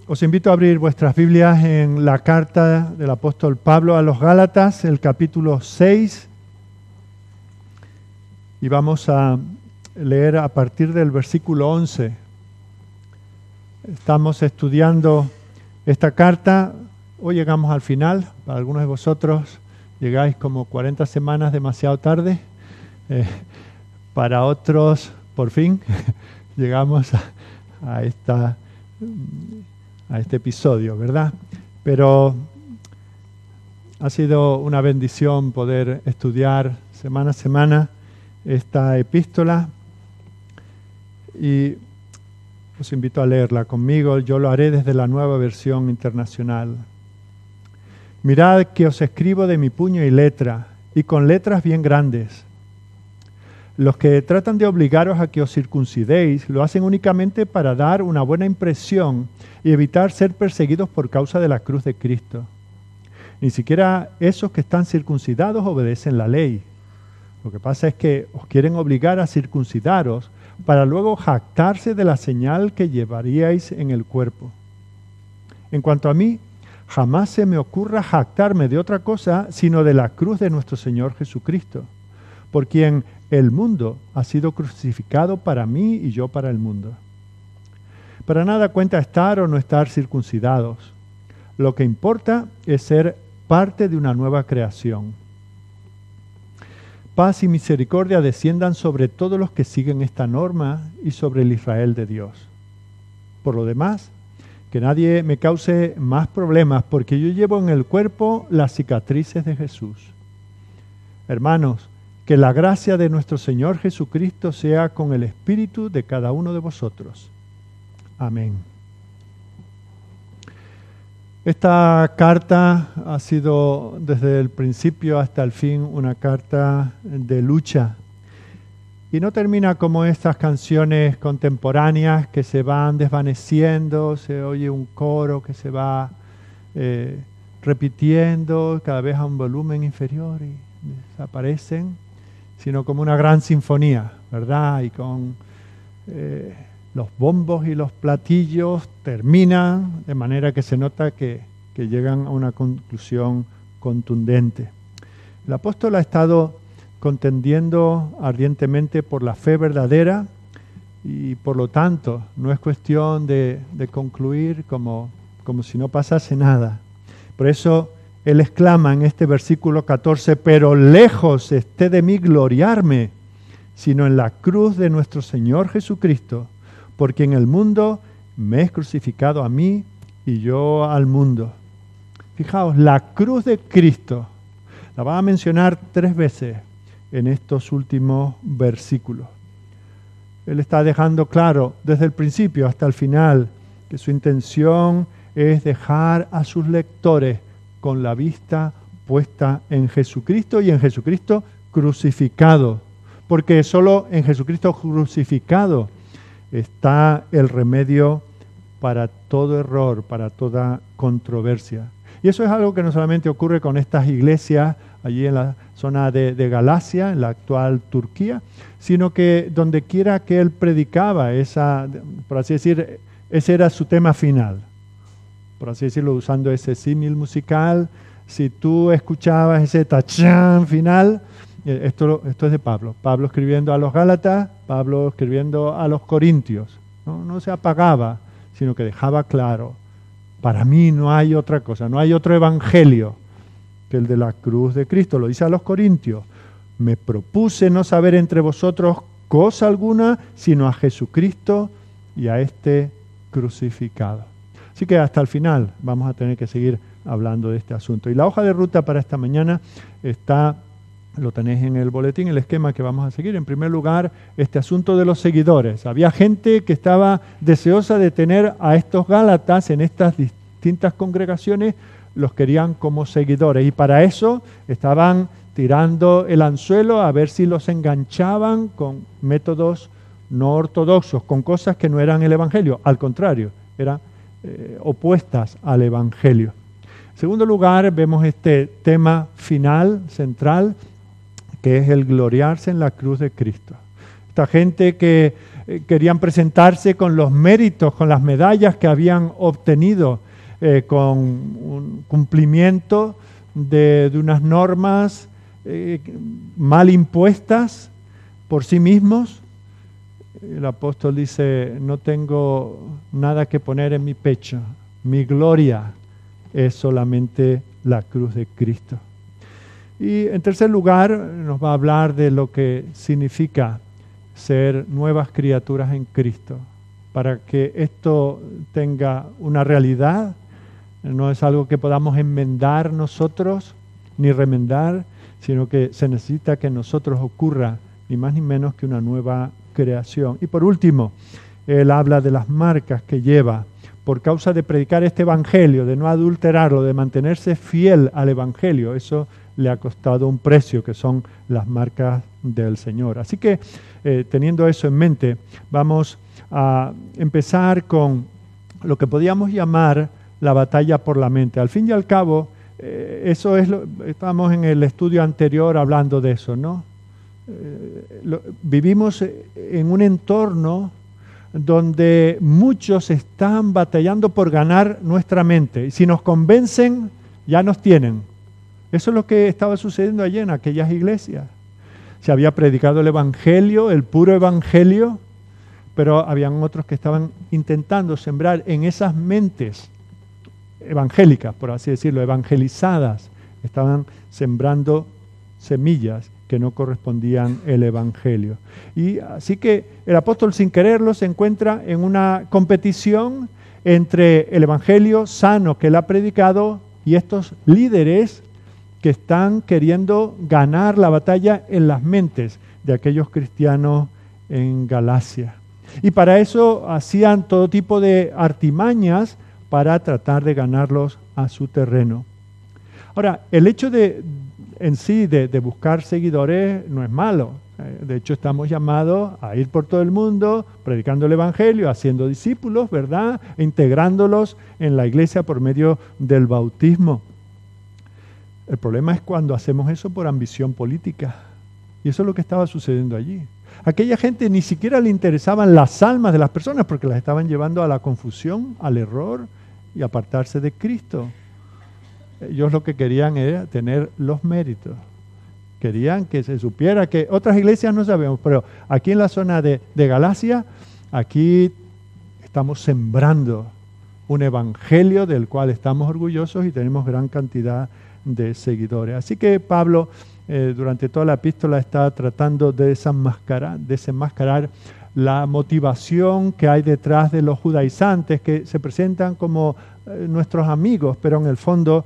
Os invito a abrir vuestras Biblias en la carta del apóstol Pablo a los Gálatas, el capítulo 6, y vamos a leer a partir del versículo 11. Estamos estudiando esta carta, hoy llegamos al final, para algunos de vosotros llegáis como 40 semanas demasiado tarde, para otros, por fin, llegamos a este episodio, ¿verdad? Pero ha sido una bendición poder estudiar semana a semana esta epístola y os invito a leerla conmigo. Yo lo haré desde la Nueva Versión Internacional. Mirad que os escribo de mi puño y letra, y con letras bien grandes. Los que tratan de obligaros a que os circuncidéis lo hacen únicamente para dar una buena impresión y evitar ser perseguidos por causa de la cruz de Cristo. Ni siquiera esos que están circuncidados obedecen la ley. Lo que pasa es que os quieren obligar a circuncidaros para luego jactarse de la señal que llevaríais en el cuerpo. En cuanto a mí, jamás se me ocurra jactarme de otra cosa sino de la cruz de nuestro Señor Jesucristo, por quien el mundo ha sido crucificado para mí y yo para el mundo. Para nada cuenta estar o no estar circuncidados. Lo que importa es ser parte de una nueva creación. Paz y misericordia desciendan sobre todos los que siguen esta norma y sobre el Israel de Dios. Por lo demás, que nadie me cause más problemas, porque yo llevo en el cuerpo las cicatrices de Jesús. Hermanos, que la gracia de nuestro Señor Jesucristo sea con el espíritu de cada uno de vosotros. Amén. Esta carta ha sido desde el principio hasta el fin una carta de lucha. Y no termina como estas canciones contemporáneas que se van desvaneciendo, se oye un coro que se va repitiendo cada vez a un volumen inferior y desaparecen, sino como una gran sinfonía, ¿verdad? Y con los bombos y los platillos terminan de manera que se nota que llegan a una conclusión contundente. El apóstol ha estado contendiendo ardientemente por la fe verdadera y por lo tanto no es cuestión de concluir como si no pasase nada. Por eso él exclama en este versículo 14, pero lejos esté de mí gloriarme, sino en la cruz de nuestro Señor Jesucristo, porque en el mundo me es crucificado a mí y yo al mundo. Fijaos, la cruz de Cristo la va a mencionar 3 veces en estos últimos versículos. Él está dejando claro desde el principio hasta el final que su intención es dejar a sus lectores con la vista puesta en Jesucristo y en Jesucristo crucificado, porque solo en Jesucristo crucificado está el remedio para todo error, para toda controversia. Y eso es algo que no solamente ocurre con estas iglesias allí en la zona de Galacia, en la actual Turquía, sino que donde quiera que él predicaba, por así decir, ese era su tema final. Por así decirlo, usando ese símil musical, si tú escuchabas ese tachán final, esto es de Pablo. Pablo escribiendo a los Gálatas, Pablo escribiendo a los Corintios. No se apagaba, sino que dejaba claro, para mí no hay otra cosa, no hay otro evangelio que el de la cruz de Cristo. Lo dice a los Corintios, me propuse no saber entre vosotros cosa alguna, sino a Jesucristo y a este crucificado. Así que hasta el final vamos a tener que seguir hablando de este asunto. Y la hoja de ruta para esta mañana lo tenéis en el boletín, el esquema que vamos a seguir. En primer lugar, este asunto de los seguidores. Había gente que estaba deseosa de tener a estos Gálatas en estas distintas congregaciones, los querían como seguidores. Y para eso estaban tirando el anzuelo a ver si los enganchaban con métodos no ortodoxos, con cosas que no eran el Evangelio. Al contrario, eran opuestas al Evangelio. En segundo lugar, vemos este tema final, central, que es el gloriarse en la cruz de Cristo. Esta gente que querían presentarse con los méritos, con las medallas que habían obtenido con un cumplimiento de unas normas mal impuestas por sí mismos. El apóstol dice, no tengo nada que poner en mi pecho, mi gloria es solamente la cruz de Cristo. Y en tercer lugar nos va a hablar de lo que significa ser nuevas criaturas en Cristo. Para que esto tenga una realidad, no es algo que podamos enmendar nosotros ni remendar, sino que se necesita que en nosotros ocurra ni más ni menos que una nueva creación. Y por último, él habla de las marcas que lleva por causa de predicar este evangelio, de no adulterarlo, de mantenerse fiel al evangelio. Eso le ha costado un precio, que son las marcas del Señor. Así que, teniendo eso en mente, vamos a empezar con lo que podríamos llamar la batalla por la mente. Al fin y al cabo, eso es estamos en el estudio anterior hablando de eso, ¿no? Vivimos en un entorno donde muchos están batallando por ganar nuestra mente. Y si nos convencen, ya nos tienen. Eso es lo que estaba sucediendo allí en aquellas iglesias. Se había predicado el evangelio, el puro evangelio, pero habían otros que estaban intentando sembrar en esas mentes evangélicas, por así decirlo, evangelizadas, estaban sembrando semillas que no correspondían al evangelio. Y así que el apóstol, sin quererlo, se encuentra en una competición entre el evangelio sano que él ha predicado y estos líderes que están queriendo ganar la batalla en las mentes de aquellos cristianos en Galacia. Y para eso hacían todo tipo de artimañas para tratar de ganarlos a su terreno. Ahora, el hecho en sí de buscar seguidores no es malo. De hecho, estamos llamados a ir por todo el mundo predicando el evangelio, haciendo discípulos, ¿verdad? E integrándolos en la iglesia por medio del bautismo. El problema es cuando hacemos eso por ambición política. Y eso es lo que estaba sucediendo allí. Aquella gente ni siquiera le interesaban las almas de las personas porque las estaban llevando a la confusión, al error y apartarse de Cristo. Ellos lo que querían era tener los méritos. Querían que se supiera que otras iglesias no sabemos, pero aquí en la zona de Galacia, aquí estamos sembrando un evangelio del cual estamos orgullosos y tenemos gran cantidad de seguidores. Así que Pablo, durante toda la epístola, está tratando de desenmascarar la motivación que hay detrás de los judaizantes, que se presentan como nuestros amigos, pero en el fondo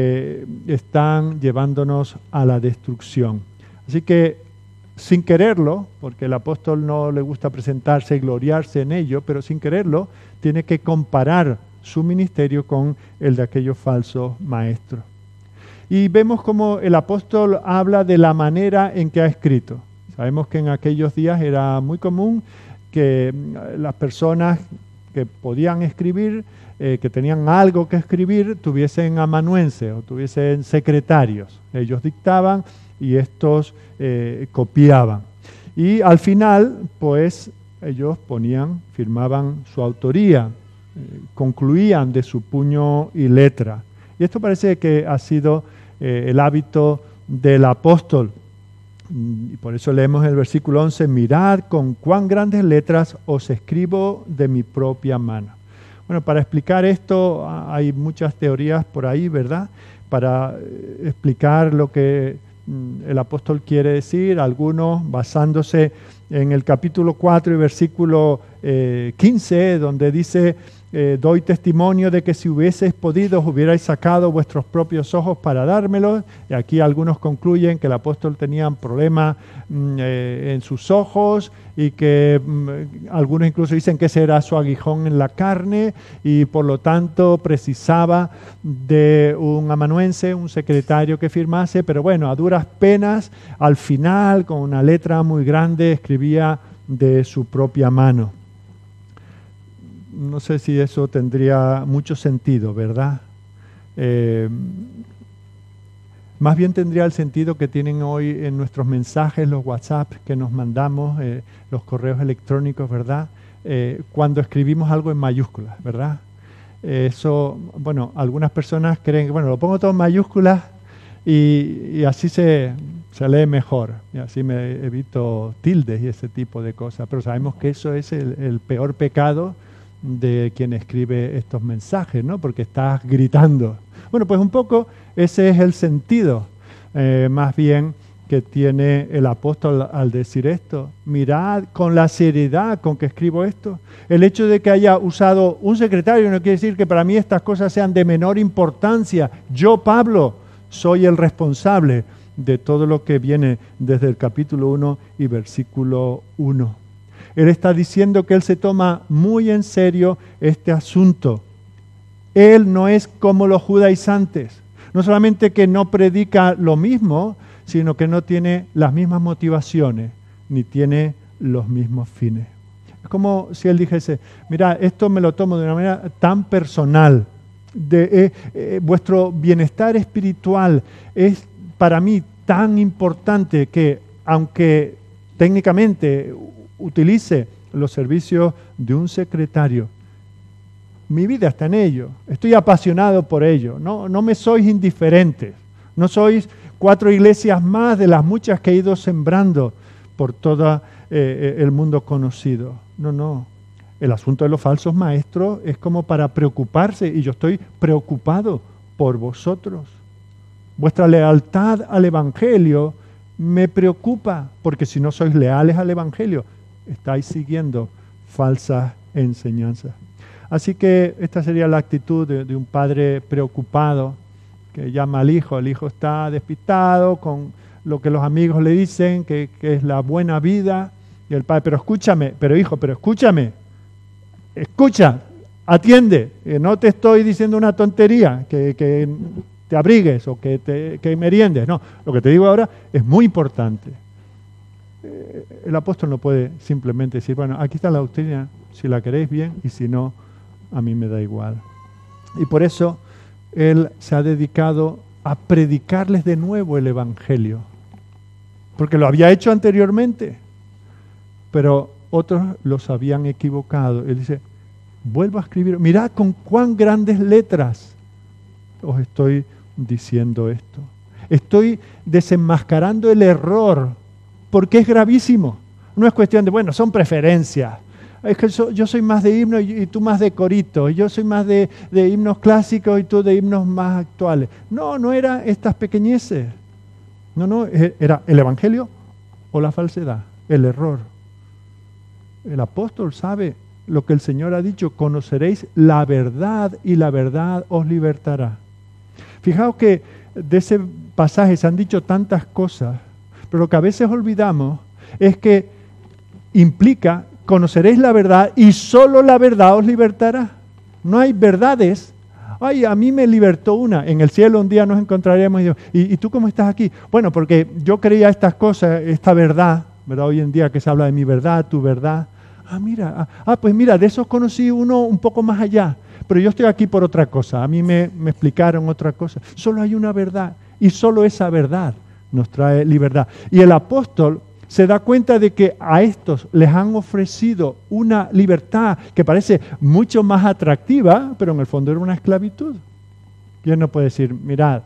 están llevándonos a la destrucción. Así que, sin quererlo, porque el apóstol no le gusta presentarse y gloriarse en ello, pero sin quererlo, tiene que comparar su ministerio con el de aquellos falsos maestros. Y vemos cómo el apóstol habla de la manera en que ha escrito. Sabemos que en aquellos días era muy común que las personas que podían escribir, que tenían algo que escribir, tuviesen amanuenses o tuviesen secretarios. Ellos dictaban y estos copiaban. Y al final, pues, ellos firmaban su autoría, concluían de su puño y letra. Y esto parece que ha sido el hábito del apóstol. Y por eso leemos el versículo 11, mirad con cuán grandes letras os escribo de mi propia mano. Bueno, para explicar esto hay muchas teorías por ahí, ¿verdad? Para explicar lo que el apóstol quiere decir, algunos basándose en el capítulo 4 y versículo 15, donde dice, doy testimonio de que si hubieseis podido, os hubierais sacado vuestros propios ojos para dármelos. Y aquí algunos concluyen que el apóstol tenía un problema en sus ojos y que algunos incluso dicen que ese era su aguijón en la carne y por lo tanto precisaba de un amanuense, un secretario que firmase, pero bueno, a duras penas, al final, con una letra muy grande, escribía de su propia mano. No sé si eso tendría mucho sentido, ¿verdad? Más bien tendría el sentido que tienen hoy en nuestros mensajes, los WhatsApp que nos mandamos, los correos electrónicos, ¿verdad? Cuando escribimos algo en mayúsculas, ¿verdad? Eso, bueno, algunas personas creen que, bueno, lo pongo todo en mayúsculas y así se lee mejor. Y así me evito tildes y ese tipo de cosas. Pero sabemos que eso es el peor pecado de quien escribe estos mensajes, ¿no? Porque estás gritando. Bueno, pues un poco ese es el sentido, más bien, que tiene el apóstol al decir esto. Mirad con la seriedad con que escribo esto. El hecho de que haya usado un secretario no quiere decir que para mí estas cosas sean de menor importancia. Yo, Pablo, soy el responsable de todo lo que viene desde el capítulo 1 y versículo 1. Él está diciendo que él se toma muy en serio este asunto. Él no es como los judaizantes. No solamente que no predica lo mismo, sino que no tiene las mismas motivaciones, ni tiene los mismos fines. Es como si él dijese, mira, esto me lo tomo de una manera tan personal. Vuestro bienestar espiritual es para mí tan importante que, aunque técnicamente utilice los servicios de un secretario, mi vida está en ello, estoy apasionado por ello, no me sois indiferentes, no sois 4 iglesias más de las muchas que he ido sembrando por todo el mundo conocido. No, el asunto de los falsos maestros es como para preocuparse, y yo estoy preocupado por vosotros. Vuestra lealtad al Evangelio me preocupa, porque si no sois leales al Evangelio, estáis siguiendo falsas enseñanzas. Así que esta sería la actitud de un padre preocupado que llama al hijo. El hijo está despistado con lo que los amigos le dicen, que es la buena vida. Y el padre, pero escúchame, pero hijo, pero escúchame. Escucha, atiende. No te estoy diciendo una tontería, que te abrigues o que meriendes. No, lo que te digo ahora es muy importante. El apóstol no puede simplemente decir, bueno, aquí está la doctrina, si la queréis bien, y si no, a mí me da igual. Y por eso él se ha dedicado a predicarles de nuevo el Evangelio, porque lo había hecho anteriormente, pero otros los habían equivocado. Él dice, vuelvo a escribir, mirad con cuán grandes letras os estoy diciendo esto. Estoy desenmascarando el error, porque es gravísimo. No es cuestión de, bueno, son preferencias. Es que yo soy más de himnos y tú más de corito. Yo soy más de himnos clásicos y tú de himnos más actuales. No era estas pequeñeces. No, era el Evangelio o la falsedad, el error. El apóstol sabe lo que el Señor ha dicho, conoceréis la verdad y la verdad os libertará. Fijaos que de ese pasaje se han dicho tantas cosas, pero lo que a veces olvidamos es que implica conoceréis la verdad y solo la verdad os libertará. No hay verdades. Ay, a mí me libertó una. En el cielo un día nos encontraremos y digo, ¿y tú cómo estás aquí? Bueno, porque yo creía estas cosas, esta verdad, ¿verdad? Hoy en día que se habla de mi verdad, tu verdad. Pues mira, de esos conocí uno un poco más allá. Pero yo estoy aquí por otra cosa. A mí me explicaron otra cosa. Solo hay una verdad y solo esa verdad nos trae libertad. Y el apóstol se da cuenta de que a estos les han ofrecido una libertad que parece mucho más atractiva, pero en el fondo era una esclavitud. ¿Quién no puede decir, mirad,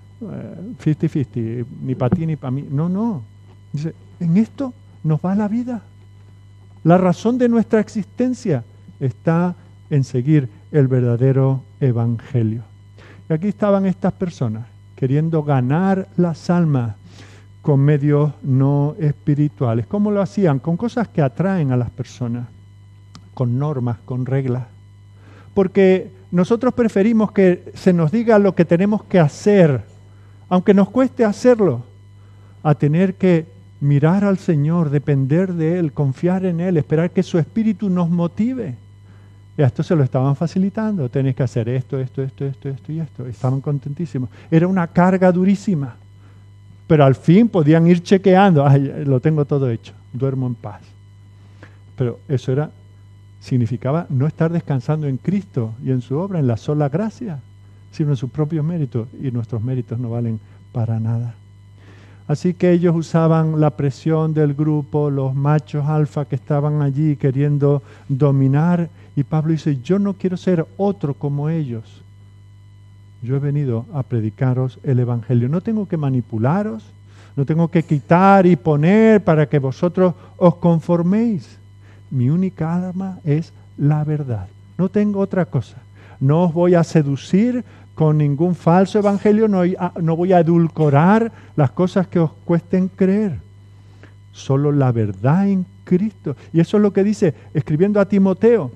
50-50, ni para ti ni para mí? No. Dice, en esto nos va la vida. La razón de nuestra existencia está en seguir el verdadero evangelio. Y aquí estaban estas personas queriendo ganar las almas con medios no espirituales. ¿Cómo lo hacían? Con cosas que atraen a las personas, con normas, con reglas. Porque nosotros preferimos que se nos diga lo que tenemos que hacer, aunque nos cueste hacerlo, a tener que mirar al Señor, depender de Él, confiar en Él, esperar que su Espíritu nos motive. Y a esto se lo estaban facilitando. Tenéis que hacer esto y esto. Estaban contentísimos. Era una carga durísima. Pero al fin podían ir chequeando. Lo tengo todo hecho. Duermo en paz. Pero eso significaba no estar descansando en Cristo y en su obra, en la sola gracia, sino en sus propios méritos. Y nuestros méritos no valen para nada. Así que ellos usaban la presión del grupo, los machos alfa que estaban allí queriendo dominar. Y Pablo dice, yo no quiero ser otro como ellos. Yo he venido a predicaros el Evangelio. No tengo que manipularos, no tengo que quitar y poner para que vosotros os conforméis. Mi única arma es la verdad. No tengo otra cosa. No os voy a seducir con ningún falso evangelio, no voy a edulcorar las cosas que os cuesten creer. Solo la verdad en Cristo. Y eso es lo que dice, escribiendo a Timoteo.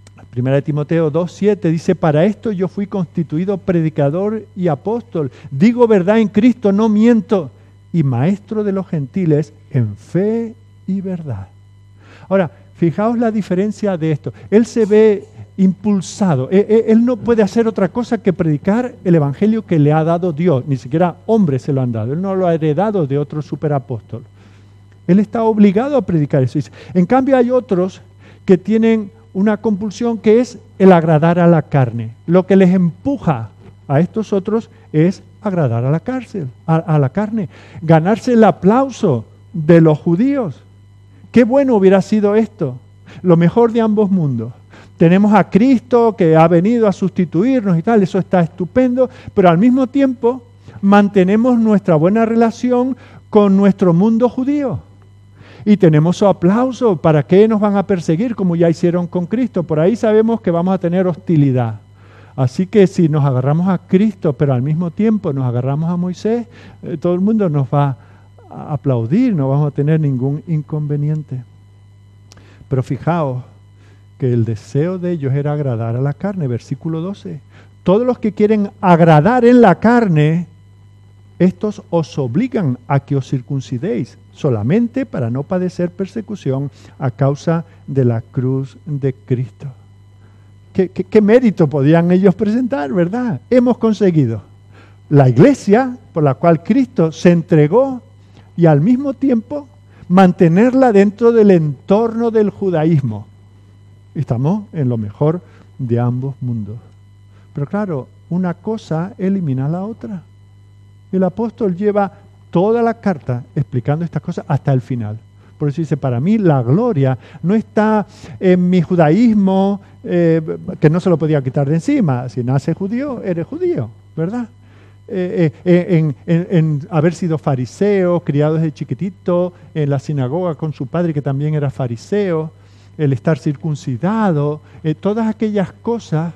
1 Timoteo 2:7 dice, para esto yo fui constituido predicador y apóstol. Digo verdad en Cristo, no miento. Y maestro de los gentiles en fe y verdad. Ahora, fijaos la diferencia de esto. Él se ve impulsado. Él no puede hacer otra cosa que predicar el evangelio que le ha dado Dios. Ni siquiera hombres se lo han dado. Él no lo ha heredado de otro superapóstol. Él está obligado a predicar eso. En cambio hay otros que tienen una compulsión que es el agradar a la carne. Lo que les empuja a estos otros es agradar a la carne. Ganarse el aplauso de los judíos. Qué bueno hubiera sido esto. Lo mejor de ambos mundos. Tenemos a Cristo que ha venido a sustituirnos y tal, eso está estupendo, pero al mismo tiempo mantenemos nuestra buena relación con nuestro mundo judío. Y tenemos su aplauso. ¿Para qué nos van a perseguir como ya hicieron con Cristo? Por ahí sabemos que vamos a tener hostilidad. Así que si nos agarramos a Cristo, pero al mismo tiempo nos agarramos a Moisés, todo el mundo nos va a aplaudir, no vamos a tener ningún inconveniente. Pero fijaos que el deseo de ellos era agradar a la carne, versículo 12. Todos los que quieren agradar en la carne, estos os obligan a que os circuncidéis, solamente para no padecer persecución a causa de la cruz de Cristo. ¿Qué mérito podían ellos presentar, verdad? Hemos conseguido la iglesia por la cual Cristo se entregó y al mismo tiempo mantenerla dentro del entorno del judaísmo. Estamos en lo mejor de ambos mundos. Pero claro, una cosa elimina la otra. El apóstol lleva toda la carta explicando estas cosas hasta el final. Por eso dice, para mí la gloria no está en mi judaísmo, que no se lo podía quitar de encima. Si naces judío, eres judío, ¿verdad? En haber sido fariseo, criado desde chiquitito, en la sinagoga con su padre que también era fariseo, el estar circuncidado, todas aquellas cosas,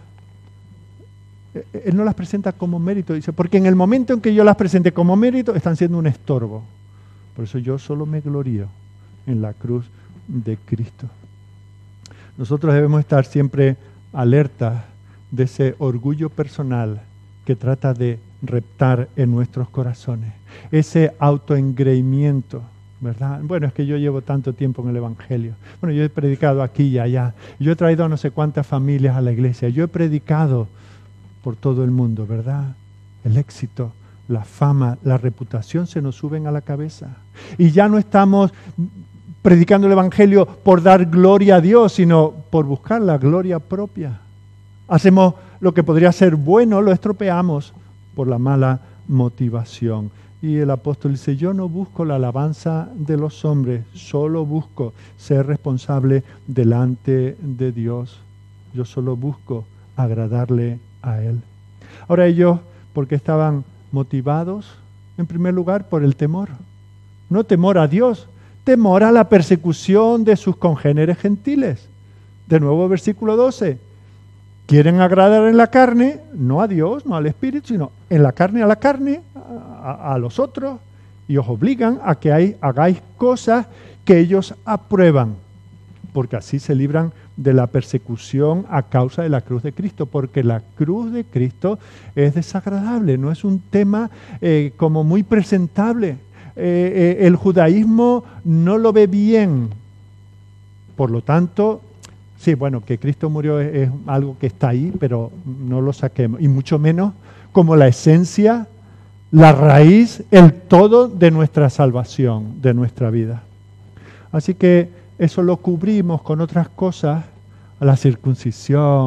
él no las presenta como mérito, dice, porque en el momento en que yo las presente como mérito, están siendo un estorbo. Por eso yo solo me glorío en la cruz de Cristo. Nosotros debemos estar siempre alertas de ese orgullo personal que trata de reptar en nuestros corazones, ese autoengreimiento, ¿verdad? Bueno, es que yo llevo tanto tiempo en el Evangelio. Bueno, yo he predicado aquí y allá. Yo he traído a no sé cuántas familias a la iglesia. Yo he predicado por todo el mundo, ¿verdad? El éxito, la fama, la reputación se nos suben a la cabeza. Y ya no estamos predicando el Evangelio por dar gloria a Dios, sino por buscar la gloria propia. Hacemos lo que podría ser bueno, lo estropeamos por la mala motivación. Y el apóstol dice, yo no busco la alabanza de los hombres, solo busco ser responsable delante de Dios. Yo solo busco agradarle a Él. Ahora ellos, ¿por qué estaban motivados? En primer lugar, por el temor. No temor a Dios, temor a la persecución de sus congéneres gentiles. De nuevo, versículo 12. Quieren agradar en la carne, no a Dios, no al Espíritu, sino en la carne, a los otros, y os obligan a que hagáis cosas que ellos aprueban, porque así se libran de la persecución a causa de la cruz de Cristo, porque la cruz de Cristo es desagradable, no es un tema como muy presentable. El judaísmo no lo ve bien, por lo tanto, sí, bueno, que Cristo murió es algo que está ahí, pero no lo saquemos. Y mucho menos como la esencia, la raíz, el todo de nuestra salvación, de nuestra vida. Así que eso lo cubrimos con otras cosas, la circuncisión,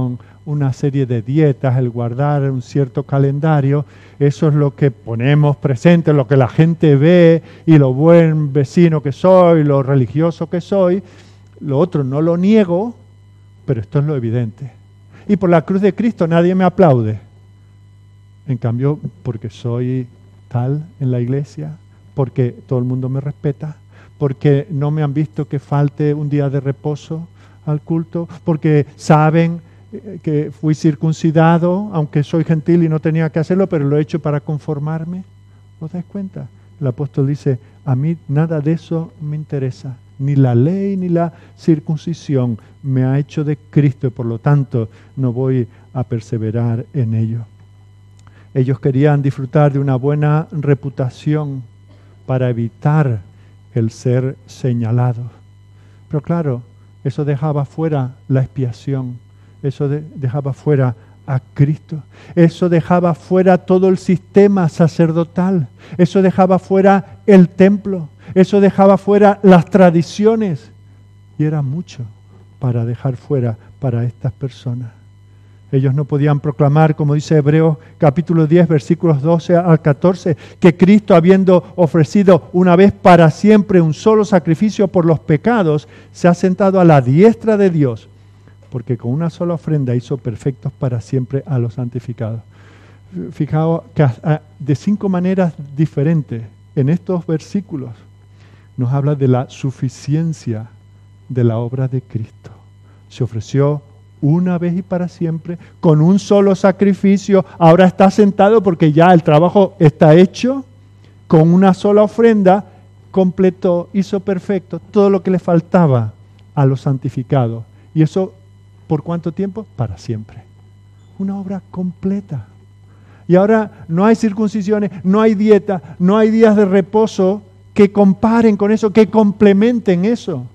una serie de dietas, el guardar un cierto calendario, eso es lo que ponemos presente, lo que la gente ve y lo buen vecino que soy, lo religioso que soy. Lo otro no lo niego, pero esto es lo evidente. Y por la cruz de Cristo nadie me aplaude. En cambio, porque soy tal en la iglesia, porque todo el mundo me respeta, porque no me han visto que falte un día de reposo al culto, porque saben que fui circuncidado, aunque soy gentil y no tenía que hacerlo, pero lo he hecho para conformarme. ¿Os dais cuenta? El apóstol dice, a mí nada de eso me interesa, ni la ley ni la circuncisión me ha hecho de Cristo, y por lo tanto no voy a perseverar en ello. Ellos querían disfrutar de una buena reputación para evitar el ser señalados. Pero claro, eso dejaba fuera la expiación, eso dejaba fuera a Cristo, eso dejaba fuera todo el sistema sacerdotal, eso dejaba fuera el templo, eso dejaba fuera las tradiciones. Y era mucho para dejar fuera para estas personas. Ellos no podían proclamar, como dice Hebreos capítulo 10, versículos 12 al 14, que Cristo, habiendo ofrecido una vez para siempre un solo sacrificio por los pecados, se ha sentado a la diestra de Dios, porque con una sola ofrenda hizo perfectos para siempre a los santificados. Fijaos que de 5 maneras diferentes en estos versículos nos habla de la suficiencia de la obra de Cristo. Se ofreció una vez y para siempre, con un solo sacrificio, ahora está sentado porque ya el trabajo está hecho, con una sola ofrenda, completó, hizo perfecto todo lo que le faltaba a los santificados. Y eso, ¿por cuánto tiempo? Para siempre. Una obra completa. Y ahora no hay circuncisiones, no hay dieta, no hay días de reposo que comparen con eso, que complementen eso.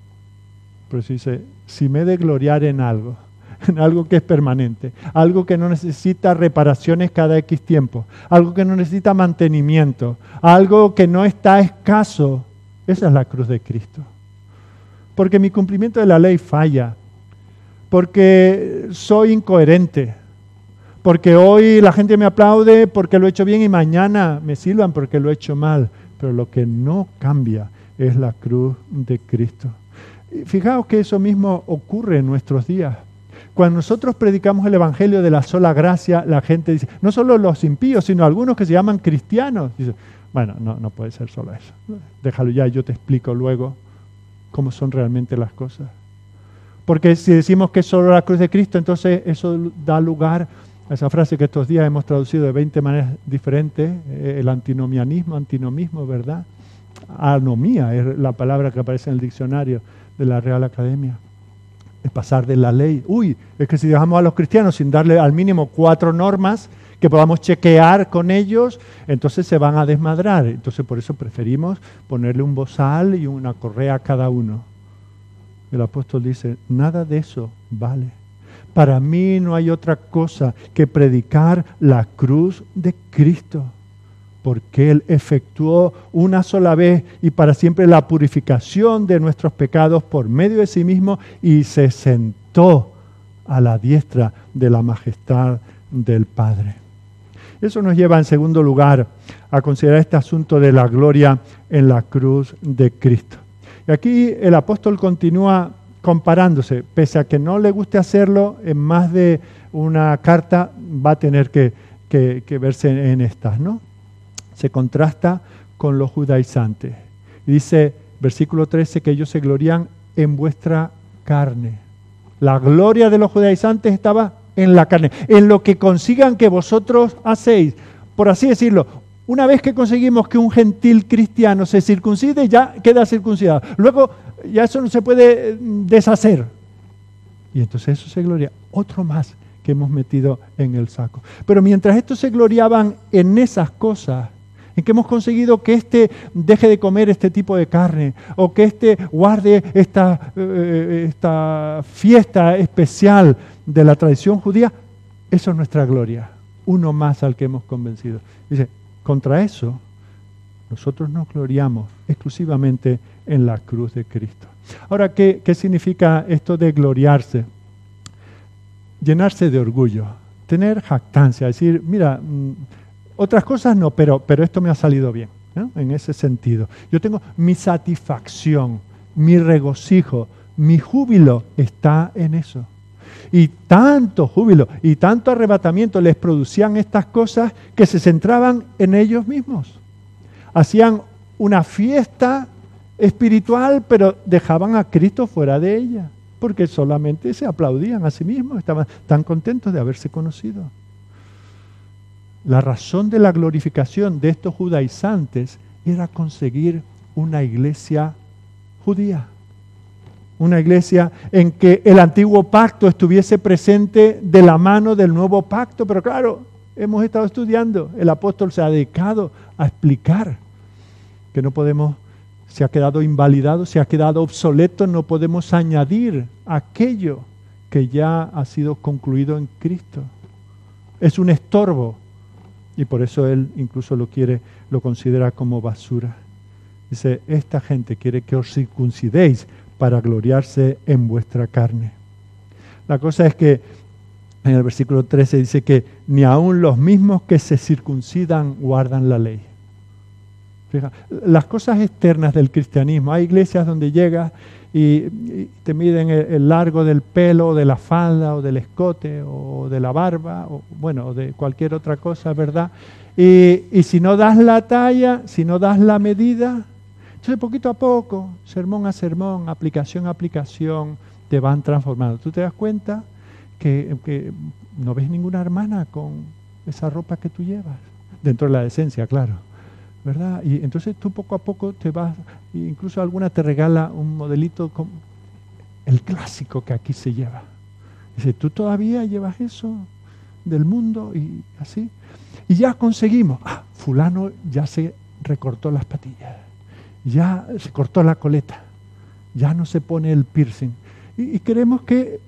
Pero se dice, si me he de gloriar en algo que es permanente, algo que no necesita reparaciones cada X tiempo, algo que no necesita mantenimiento, algo que no está escaso, esa es la cruz de Cristo. Porque mi cumplimiento de la ley falla, porque soy incoherente, porque hoy la gente me aplaude porque lo he hecho bien y mañana me silban porque lo he hecho mal, pero lo que no cambia es la cruz de Cristo. Fijaos que eso mismo ocurre en nuestros días. Cuando nosotros predicamos el Evangelio de la sola gracia, la gente dice, no solo los impíos, sino algunos que se llaman cristianos. Dice, bueno, no puede ser solo eso. Déjalo ya, yo te explico luego cómo son realmente las cosas. Porque si decimos que es solo la cruz de Cristo, entonces eso da lugar a esa frase que estos días hemos traducido de 20 maneras diferentes, el antinomismo, ¿verdad? Anomía es la palabra que aparece en el diccionario de la Real Academia. El pasar de la ley. Es que si dejamos a los cristianos sin darle al mínimo 4 normas que podamos chequear con ellos, entonces se van a desmadrar. Entonces por eso preferimos ponerle un bozal y una correa a cada uno. El apóstol dice, nada de eso vale. Para mí no hay otra cosa que predicar la cruz de Cristo, porque Él efectuó una sola vez y para siempre la purificación de nuestros pecados por medio de sí mismo y se sentó a la diestra de la majestad del Padre. Eso nos lleva en segundo lugar a considerar este asunto de la gloria en la cruz de Cristo. Y aquí el apóstol continúa comparándose, pese a que no le guste hacerlo, en más de una carta va a tener que verse en estas, ¿no? Se contrasta con los judaizantes. Y dice, versículo 13, que ellos se glorían en vuestra carne. La gloria de los judaizantes estaba en la carne, en lo que consigan que vosotros hacéis. Por así decirlo, una vez que conseguimos que un gentil cristiano se circuncide, ya queda circuncidado. Luego ya eso no se puede deshacer. Y entonces eso se gloria. Otro más que hemos metido en el saco. Pero mientras estos se gloriaban en esas cosas, en que hemos conseguido que éste deje de comer este tipo de carne, o que éste guarde esta fiesta especial de la tradición judía, eso es nuestra gloria. Uno más al que hemos convencido. Dice, contra eso, nosotros nos gloriamos exclusivamente en la cruz de Cristo. Ahora, ¿qué significa esto de gloriarse? llenarse de orgullo, tener jactancia, decir, mira, otras cosas no, pero esto me ha salido bien, ¿no? En ese sentido. Yo tengo mi satisfacción, mi regocijo, mi júbilo está en eso. Y tanto júbilo y tanto arrebatamiento les producían estas cosas que se centraban en ellos mismos. Hacían una fiesta espiritual, pero dejaban a Cristo fuera de ella, porque solamente se aplaudían a sí mismos, estaban tan contentos de haberse conocido. La razón de la glorificación de estos judaizantes era conseguir una iglesia judía. Una iglesia en que el antiguo pacto estuviese presente de la mano del nuevo pacto. Pero claro, hemos estado estudiando, el apóstol se ha dedicado a explicar que no podemos, se ha quedado invalidado, se ha quedado obsoleto, no podemos añadir aquello que ya ha sido concluido en Cristo. Es un estorbo y por eso él incluso lo considera como basura. Dice, esta gente quiere que os circuncidéis para gloriarse en vuestra carne. La cosa es que en el versículo 13 dice que ni aun los mismos que se circuncidan guardan la ley. Fija, las cosas externas del cristianismo, hay iglesias donde llegas y te miden el largo del pelo, o de la falda, o del escote, o de la barba, o bueno, de cualquier otra cosa, ¿verdad? Y si no das la talla, si no das la medida, entonces poquito a poco, sermón a sermón, aplicación a aplicación, te van transformando. Tú te das cuenta que no ves ninguna hermana con esa ropa que tú llevas, dentro de la decencia, claro, ¿verdad? Y entonces tú poco a poco te vas, incluso alguna te regala un modelito, con el clásico que aquí se lleva. Dice, ¿tú todavía llevas eso del mundo? Y así. Y ya conseguimos, fulano ya se recortó las patillas. Ya se cortó la coleta, ya no se pone el piercing. Y creemos que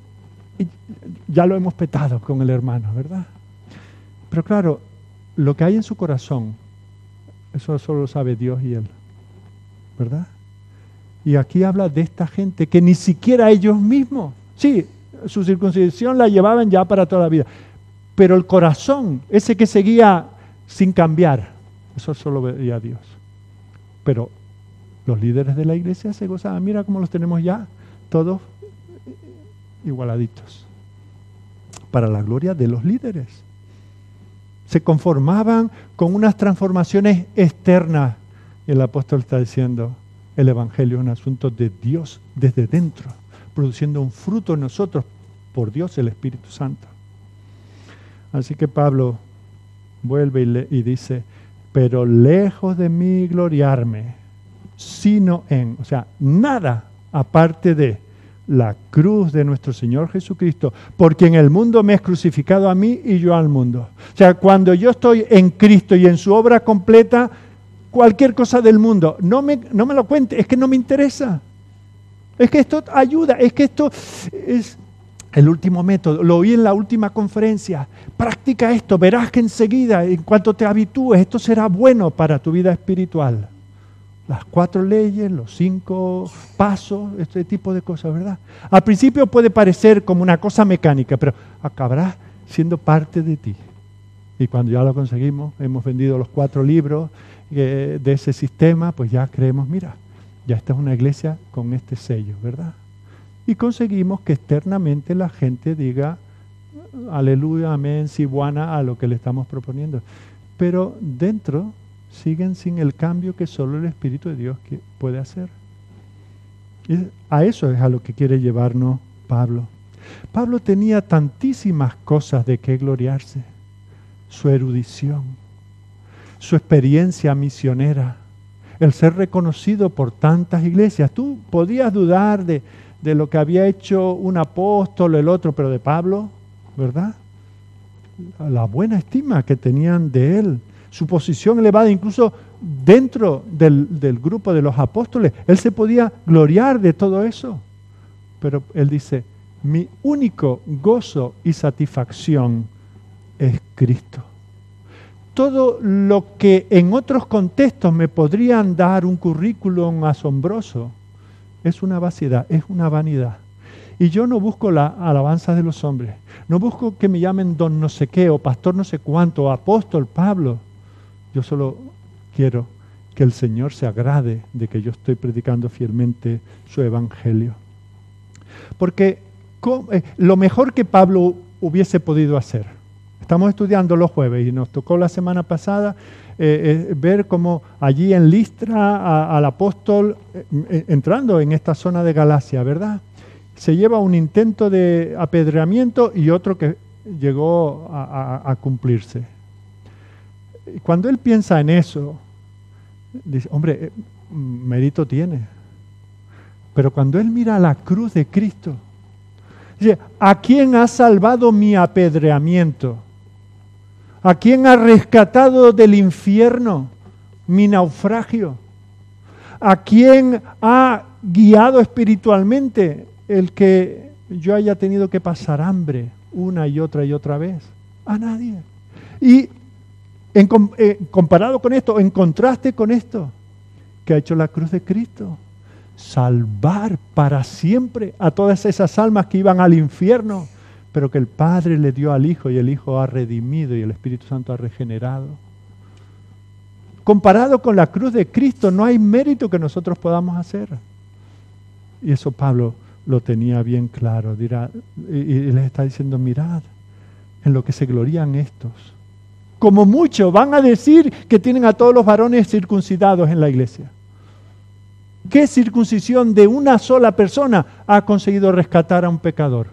ya lo hemos petado con el hermano, ¿verdad? Pero claro, lo que hay en su corazón, eso solo lo sabe Dios y él, ¿verdad? Y aquí habla de esta gente que ni siquiera ellos mismos, sí, su circuncisión la llevaban ya para toda la vida, pero el corazón, ese que seguía sin cambiar, eso solo veía Dios. Pero los líderes de la iglesia se gozaban. Mira cómo los tenemos ya, todos igualaditos. Para la gloria de los líderes. Se conformaban con unas transformaciones externas. El apóstol está diciendo, el evangelio es un asunto de Dios desde dentro, produciendo un fruto en nosotros por Dios, el Espíritu Santo. Así que Pablo vuelve y dice, pero lejos de mí gloriarme, sino en, o sea, nada aparte de la cruz de nuestro Señor Jesucristo, porque en el mundo me es crucificado a mí y yo al mundo. O sea, cuando yo estoy en Cristo y en su obra completa, cualquier cosa del mundo, no me lo cuente, es que no me interesa. Es que esto ayuda, es que esto es el último método, lo oí en la última conferencia. Practica esto, verás que enseguida, en cuanto te habitúes, esto será bueno para tu vida espiritual. Las 4 leyes, los 5 pasos, este tipo de cosas, ¿verdad? Al principio puede parecer como una cosa mecánica, pero acabará siendo parte de ti. Y cuando ya lo conseguimos, hemos vendido los 4 libros de ese sistema, pues ya creemos, mira, ya esta es una iglesia con este sello, ¿verdad? Y conseguimos que externamente la gente diga, aleluya, amén, sibuana, a lo que le estamos proponiendo. Pero dentro siguen sin el cambio que solo el Espíritu de Dios puede hacer. Y a eso es a lo que quiere llevarnos Pablo. Pablo tenía tantísimas cosas de qué gloriarse. Su erudición, su experiencia misionera, el ser reconocido por tantas iglesias. Tú podías dudar de lo que había hecho un apóstol, el otro, pero de Pablo, ¿verdad? La buena estima que tenían de él, su posición elevada, incluso dentro del grupo de los apóstoles, él se podía gloriar de todo eso. Pero él dice, mi único gozo y satisfacción es Cristo. Todo lo que en otros contextos me podrían dar un currículum asombroso, es una vaciedad, es una vanidad. Y yo no busco la alabanza de los hombres. No busco que me llamen don no sé qué, o pastor no sé cuánto, o apóstol Pablo. Yo solo quiero que el Señor se agrade de que yo estoy predicando fielmente su evangelio. Porque lo mejor que Pablo hubiese podido hacer, estamos estudiando los jueves y nos tocó la semana pasada ver cómo allí en Listra al apóstol, entrando en esta zona de Galacia, ¿verdad? Se lleva un intento de apedreamiento y otro que llegó a cumplirse. Cuando él piensa en eso, dice, hombre, mérito tiene. Pero cuando él mira la cruz de Cristo, dice, ¿a quién ha salvado mi apedreamiento? ¿A quién ha rescatado del infierno mi naufragio? ¿A quién ha guiado espiritualmente el que yo haya tenido que pasar hambre una y otra vez? A nadie. Y comparado con esto, en contraste con esto, ¿qué ha hecho la cruz de Cristo? Salvar para siempre a todas esas almas que iban al infierno, pero que el Padre le dio al Hijo y el Hijo ha redimido y el Espíritu Santo ha regenerado. Comparado con la cruz de Cristo, no hay mérito que nosotros podamos hacer. Y eso Pablo lo tenía bien claro. Dirá, y les está diciendo, mirad en lo que se glorían estos. Como mucho van a decir que tienen a todos los varones circuncidados en la iglesia. ¿Qué circuncisión de una sola persona ha conseguido rescatar a un pecador?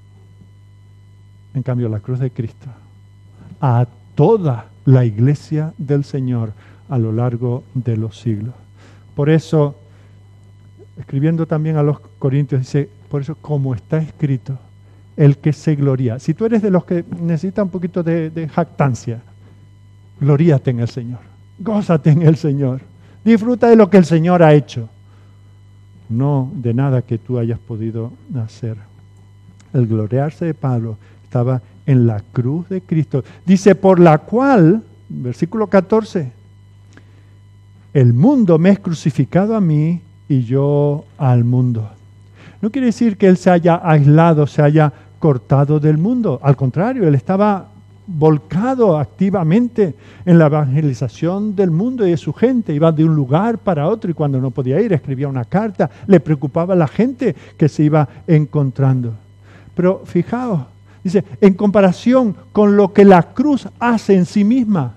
En cambio, la cruz de Cristo, a toda la iglesia del Señor a lo largo de los siglos. Por eso, escribiendo también a los Corintios, dice, por eso, como está escrito, el que se gloría. Si tú eres de los que necesitan un poquito de jactancia, gloríate en el Señor, gózate en el Señor, disfruta de lo que el Señor ha hecho, no de nada que tú hayas podido hacer. El gloriarse de Pablo estaba en la cruz de Cristo. Dice, por la cual, versículo 14, el mundo me es crucificado a mí y yo al mundo. No quiere decir que él se haya aislado, se haya cortado del mundo. Al contrario, él estaba volcado activamente en la evangelización del mundo y de su gente. Iba de un lugar para otro y cuando no podía ir escribía una carta. Le preocupaba a la gente que se iba encontrando. Pero fijaos, dice, en comparación con lo que la cruz hace en sí misma,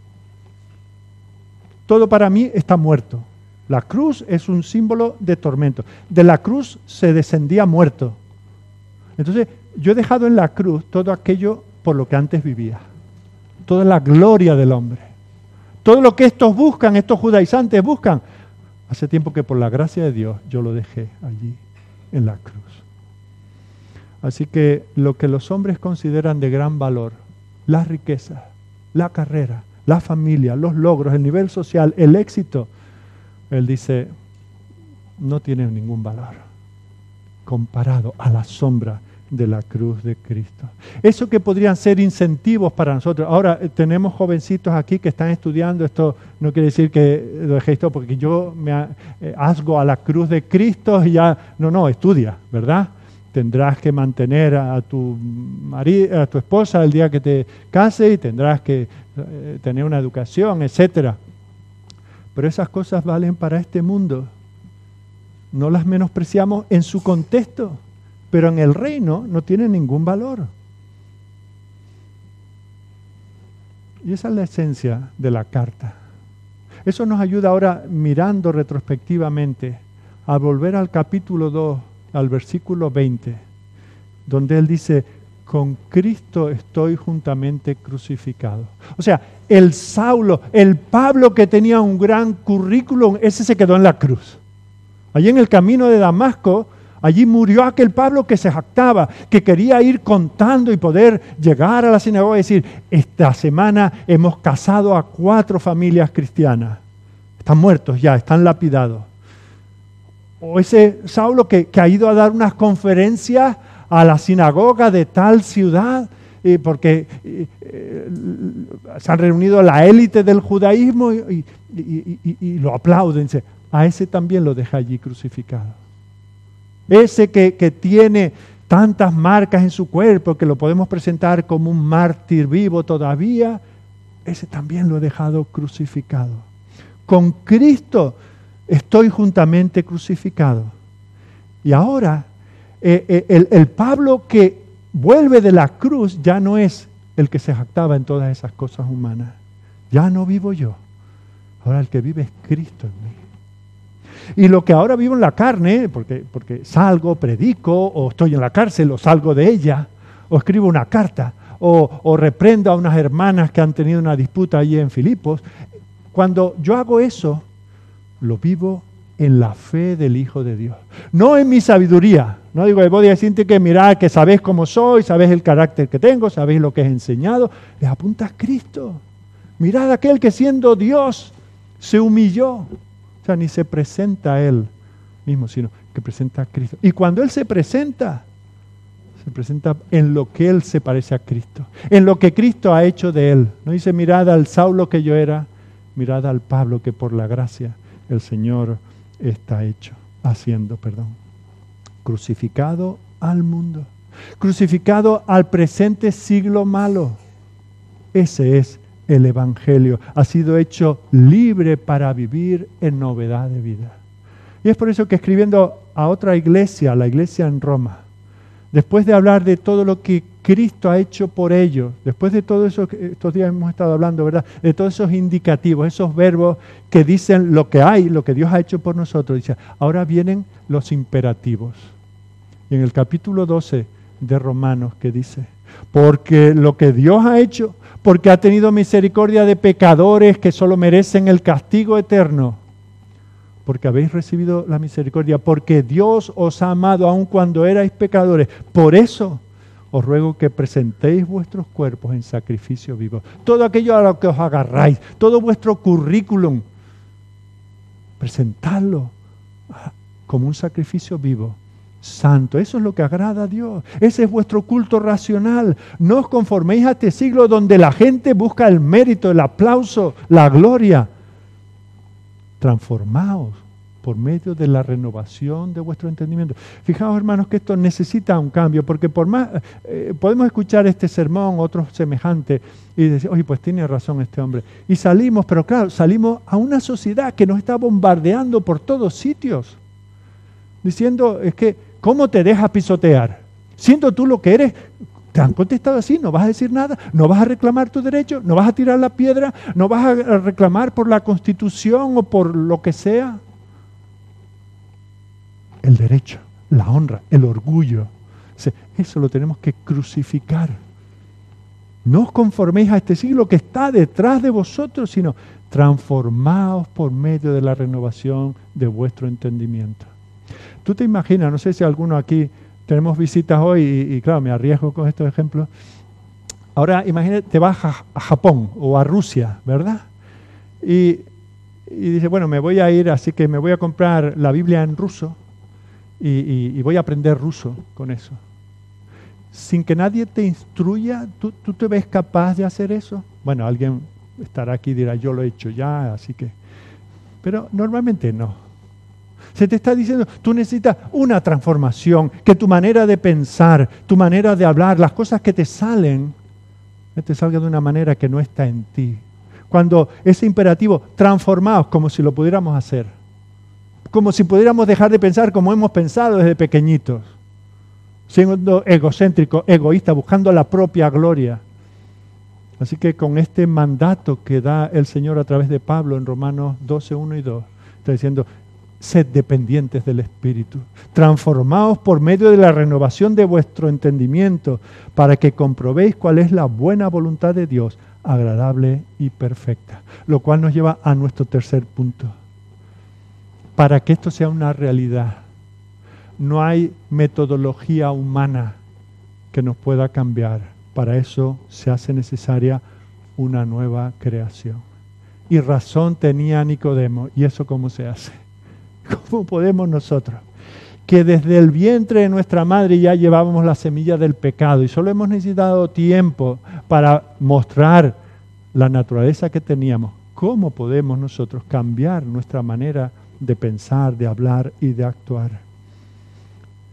todo para mí está muerto. La cruz es un símbolo de tormento. De la cruz se descendía muerto. Entonces, yo he dejado en la cruz todo aquello por lo que antes vivía. Toda la gloria del hombre. Todo lo que estos buscan, estos judaizantes buscan. Hace tiempo que por la gracia de Dios yo lo dejé allí, en la cruz. Así que lo que los hombres consideran de gran valor, las riquezas, la carrera, la familia, los logros, el nivel social, el éxito, él dice, no tienen ningún valor comparado a la sombra de la cruz de Cristo. Eso que podrían ser incentivos para nosotros. Ahora tenemos jovencitos aquí que están estudiando, esto no quiere decir que lo dejéis todo porque yo me asgo a la cruz de Cristo y ya, no, estudia, ¿verdad? Tendrás que mantener a tu marido, a tu esposa el día que te cases y tendrás que tener una educación, etcétera. Pero esas cosas valen para este mundo. No las menospreciamos en su contexto, pero en el reino no tienen ningún valor. Y esa es la esencia de la carta. Eso nos ayuda ahora, mirando retrospectivamente, a volver al capítulo 2, al versículo 20, donde él dice, con Cristo estoy juntamente crucificado. O sea, el Saulo, el Pablo que tenía un gran currículum, ese se quedó en la cruz. Allí en el camino de Damasco, allí murió aquel Pablo que se jactaba, que quería ir contando y poder llegar a la sinagoga y decir, esta semana hemos casado a 4 familias cristianas. Están muertos ya, están lapidados. O ese Saulo que ha ido a dar unas conferencias a la sinagoga de tal ciudad, porque se han reunido la élite del judaísmo y lo aplauden. A ese también lo deja allí crucificado. ese que tiene tantas marcas en su cuerpo que lo podemos presentar como un mártir vivo todavía, ese también lo he dejado crucificado. Con Cristo estoy juntamente crucificado. Y ahora, el Pablo que vuelve de la cruz ya no es el que se jactaba en todas esas cosas humanas. Ya no vivo yo. Ahora el que vive es Cristo en mí. Y lo que ahora vivo en la carne, porque salgo, predico, o estoy en la cárcel, o salgo de ella, o escribo una carta, o reprendo a unas hermanas que han tenido una disputa allí en Filipos. Cuando yo hago eso, lo vivo en la fe del Hijo de Dios. No en mi sabiduría. No digo, vos decirte que mirad, que sabés cómo soy, sabés el carácter que tengo, sabés lo que he enseñado. Les apunta a Cristo. Mirad a aquel que siendo Dios se humilló. O sea, ni se presenta a Él mismo, sino que presenta a Cristo. Y cuando Él se presenta en lo que Él se parece a Cristo, en lo que Cristo ha hecho de Él. No dice, mirad al Saulo que yo era, mirad al Pablo que por la gracia el Señor está haciendo. Crucificado al mundo, crucificado al presente siglo malo. Ese es el Evangelio. Ha sido hecho libre para vivir en novedad de vida. Y es por eso que escribiendo a otra iglesia, la iglesia en Roma, después de hablar de todo lo que Cristo ha hecho por ellos, después de todo eso que estos días hemos estado hablando, ¿verdad? De todos esos indicativos, esos verbos que dicen lo que hay, lo que Dios ha hecho por nosotros. Dice, ahora vienen los imperativos. Y en el capítulo 12 de Romanos, que dice, porque lo que Dios ha hecho, porque ha tenido misericordia de pecadores que solo merecen el castigo eterno, porque habéis recibido la misericordia, porque Dios os ha amado aun cuando erais pecadores. Por eso os ruego que presentéis vuestros cuerpos en sacrificio vivo. Todo aquello a lo que os agarráis, todo vuestro currículum, presentadlo como un sacrificio vivo, santo. Eso es lo que agrada a Dios. Ese es vuestro culto racional. No os conforméis a este siglo donde la gente busca el mérito, el aplauso, la gloria. Transformaos por medio de la renovación de vuestro entendimiento. Fijaos, hermanos, que esto necesita un cambio, porque por más podemos escuchar este sermón, otros semejantes, y decir, oye, pues tiene razón este hombre. Y salimos, pero claro, salimos a una sociedad que nos está bombardeando por todos sitios, diciendo, es que, ¿cómo te dejas pisotear? Siendo tú lo que eres. Te han contestado así, no vas a decir nada, no vas a reclamar tu derecho, no vas a tirar la piedra, no vas a reclamar por la Constitución o por lo que sea. El derecho, la honra, el orgullo, eso lo tenemos que crucificar. No os conforméis a este siglo que está detrás de vosotros, sino transformaos por medio de la renovación de vuestro entendimiento. Tú te imaginas, no sé si alguno aquí, tenemos visitas hoy y claro, me arriesgo con estos ejemplos. Ahora imagínate, te vas a Japón o a Rusia, ¿verdad? Y dice, bueno, me voy a ir, así que me voy a comprar la Biblia en ruso y voy a aprender ruso con eso. Sin que nadie te instruya, ¿tú te ves capaz de hacer eso? Bueno, alguien estará aquí y dirá, yo lo he hecho ya, así que... Pero normalmente no. Se te está diciendo, tú necesitas una transformación, que tu manera de pensar, tu manera de hablar, las cosas que te salgan de una manera que no está en ti. Cuando ese imperativo, transformaos como si lo pudiéramos hacer, como si pudiéramos dejar de pensar como hemos pensado desde pequeñitos, siendo egocéntrico, egoísta, buscando la propia gloria. Así que con este mandato que da el Señor a través de Pablo en Romanos 12, 1 y 2, está diciendo, sed dependientes del Espíritu. Transformaos por medio de la renovación de vuestro entendimiento para que comprobéis cuál es la buena voluntad de Dios, agradable y perfecta. Lo cual nos lleva a nuestro tercer punto. Para que esto sea una realidad, no hay metodología humana que nos pueda cambiar. Para eso se hace necesaria una nueva creación. Y razón tenía Nicodemo. ¿Y eso cómo se hace? ¿Cómo podemos nosotros, que desde el vientre de nuestra madre ya llevábamos la semilla del pecado y solo hemos necesitado tiempo para mostrar la naturaleza que teníamos, cómo podemos nosotros cambiar nuestra manera de pensar, de hablar y de actuar?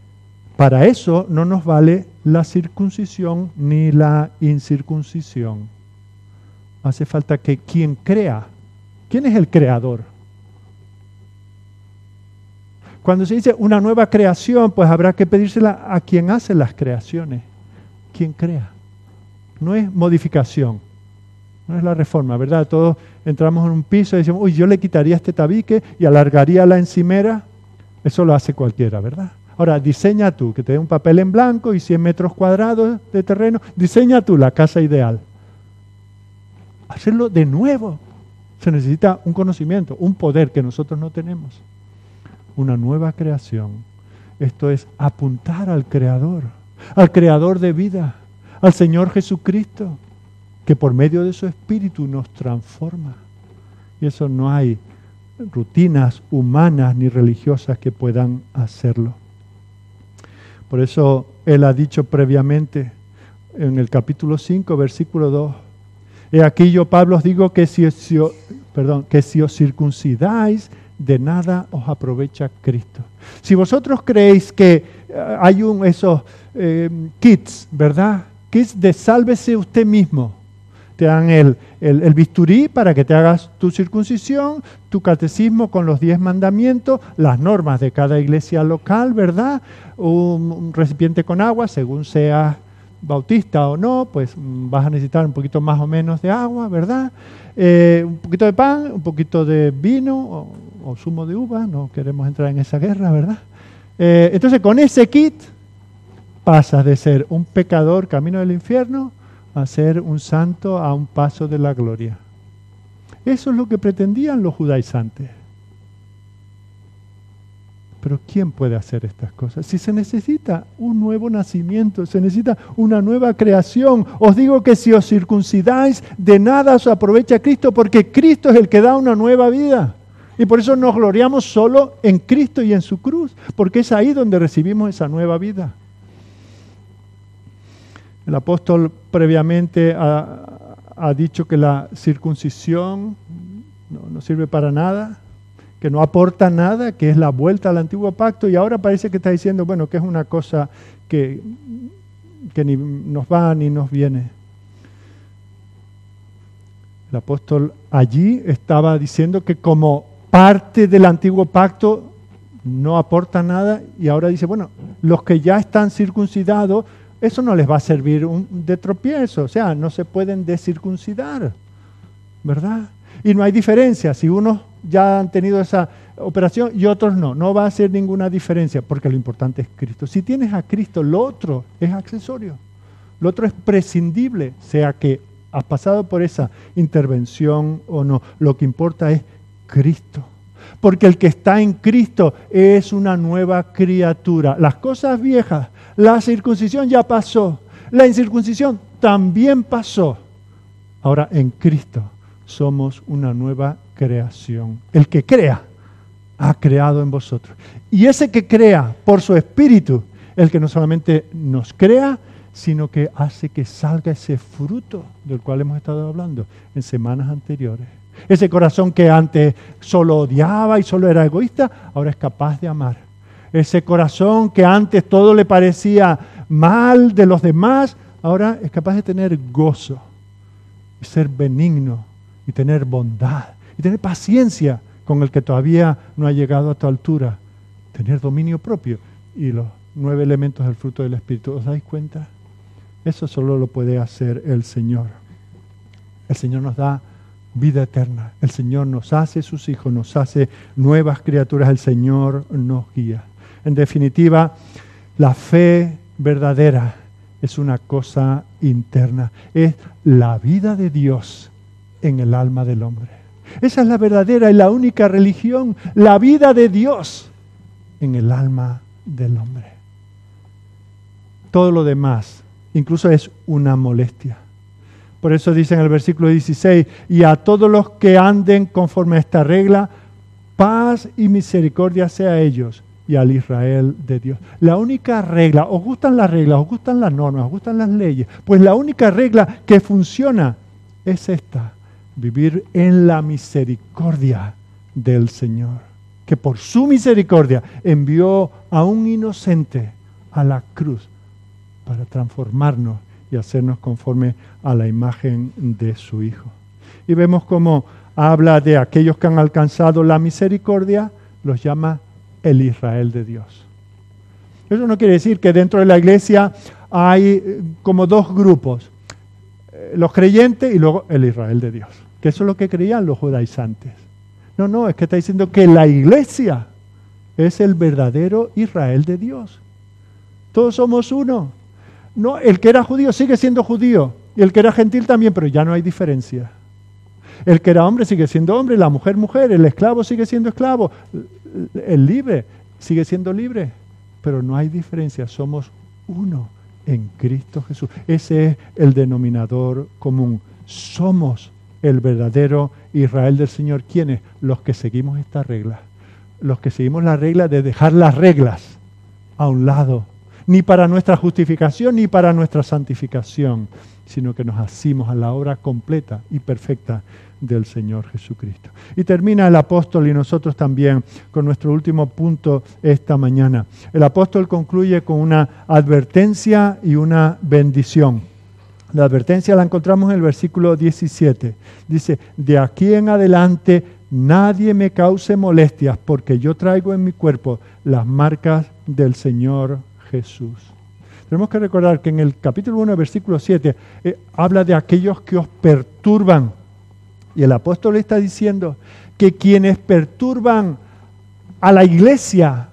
para eso no nos vale la circuncisión ni la incircuncisión. Hace falta que quien crea. ¿Quién es el creador? Cuando se dice una nueva creación, pues habrá que pedírsela a quien hace las creaciones. Quien crea. No es modificación. No es la reforma, ¿verdad? Todos entramos en un piso y decimos, uy, yo le quitaría este tabique y alargaría la encimera. Eso lo hace cualquiera, ¿verdad? Ahora, diseña tú, que te dé un papel en blanco y 100 metros cuadrados de terreno. Diseña tú la casa ideal. Hacerlo de nuevo. Se necesita un conocimiento, un poder que nosotros no tenemos. Una nueva creación. Esto es apuntar al Creador de vida, al Señor Jesucristo, que por medio de su Espíritu nos transforma. Y eso no hay rutinas humanas ni religiosas que puedan hacerlo. Por eso Él ha dicho previamente en el capítulo 5, versículo 2, he aquí yo, Pablo, os digo que si os circuncidáis, de nada os aprovecha Cristo. Si vosotros creéis que hay esos kits, ¿verdad? Kits de sálvese usted mismo. Te dan el bisturí para que te hagas tu circuncisión, tu catecismo con los 10 mandamientos, las normas de cada iglesia local, ¿verdad? Un recipiente con agua, según seas bautista o no, pues vas a necesitar un poquito más o menos de agua, ¿verdad? Un poquito de pan, un poquito de vino o zumo de uva, no queremos entrar en esa guerra, ¿verdad? Entonces con ese kit pasas de ser un pecador camino del infierno a ser un santo a un paso de la gloria. Eso es lo que pretendían los judaizantes. Pero ¿quién puede hacer estas cosas? Si se necesita un nuevo nacimiento, se necesita una nueva creación. Os digo que si os circuncidáis, de nada os aprovecha Cristo, porque Cristo es el que da una nueva vida. Y por eso nos gloriamos solo en Cristo y en su cruz, porque es ahí donde recibimos esa nueva vida. El apóstol previamente ha dicho que la circuncisión no sirve para nada, que no aporta nada, que es la vuelta al antiguo pacto, y ahora parece que está diciendo, bueno, que es una cosa que ni nos va ni nos viene. El apóstol allí estaba diciendo que como parte del antiguo pacto no aporta nada, y ahora dice, bueno, los que ya están circuncidados, eso no les va a servir de tropiezo, o sea, no se pueden descircuncidar, ¿verdad? Y no hay diferencia, si unos ya han tenido esa operación y otros no va a hacer ninguna diferencia, porque lo importante es Cristo. Si tienes a Cristo, lo otro es accesorio, lo otro es prescindible, sea que has pasado por esa intervención o no, lo que importa es Cristo. Porque el que está en Cristo es una nueva criatura. Las cosas viejas, la circuncisión ya pasó, la incircuncisión también pasó. Ahora en Cristo somos una nueva creación. El que crea ha creado en vosotros. Y ese que crea por su Espíritu, el que no solamente nos crea, sino que hace que salga ese fruto del cual hemos estado hablando en semanas anteriores. Ese corazón que antes solo odiaba y solo era egoísta, ahora es capaz de amar. Ese corazón que antes todo le parecía mal de los demás, ahora es capaz de tener gozo, y ser benigno, y tener bondad, y tener paciencia con el que todavía no ha llegado a tu altura. Tener dominio propio y los 9 elementos del fruto del Espíritu. ¿Os dais cuenta? Eso solo lo puede hacer el Señor. El Señor nos da vida eterna. El Señor nos hace sus hijos, nos hace nuevas criaturas. El Señor nos guía. En definitiva, la fe verdadera es una cosa interna. Es la vida de Dios en el alma del hombre. Esa es la verdadera y la única religión. La vida de Dios en el alma del hombre. Todo lo demás, incluso es una molestia. Por eso dice en el versículo 16, y a todos los que anden conforme a esta regla, paz y misericordia sea a ellos y al Israel de Dios. La única regla, os gustan las reglas, os gustan las normas, os gustan las leyes, pues la única regla que funciona es esta, vivir en la misericordia del Señor, que por su misericordia envió a un inocente a la cruz para transformarnos y hacernos conforme a la imagen de su Hijo. Y vemos cómo habla de aquellos que han alcanzado la misericordia, los llama el Israel de Dios. Eso no quiere decir que dentro de la iglesia hay como dos grupos, los creyentes y luego el Israel de Dios, que eso es lo que creían los judaizantes. No, es que está diciendo que la iglesia es el verdadero Israel de Dios. Todos somos uno. No, el que era judío sigue siendo judío y el que era gentil también, pero ya no hay diferencia. El que era hombre sigue siendo hombre, la mujer, mujer, el esclavo sigue siendo esclavo, el libre sigue siendo libre, pero no hay diferencia, somos uno en Cristo Jesús. Ese es el denominador común. Somos el verdadero Israel del Señor. ¿Quiénes? Los que seguimos esta regla. Los que seguimos la regla de dejar las reglas a un lado, ni para nuestra justificación ni para nuestra santificación, sino que nos asimos a la obra completa y perfecta del Señor Jesucristo. Y termina el apóstol y nosotros también con nuestro último punto esta mañana. El apóstol concluye con una advertencia y una bendición. La advertencia la encontramos en el versículo 17. Dice, de aquí en adelante nadie me cause molestias, porque yo traigo en mi cuerpo las marcas del Señor Jesús. Tenemos que recordar que en el capítulo 1, versículo 7, habla de aquellos que os perturban. Y el apóstol está diciendo que quienes perturban a la iglesia,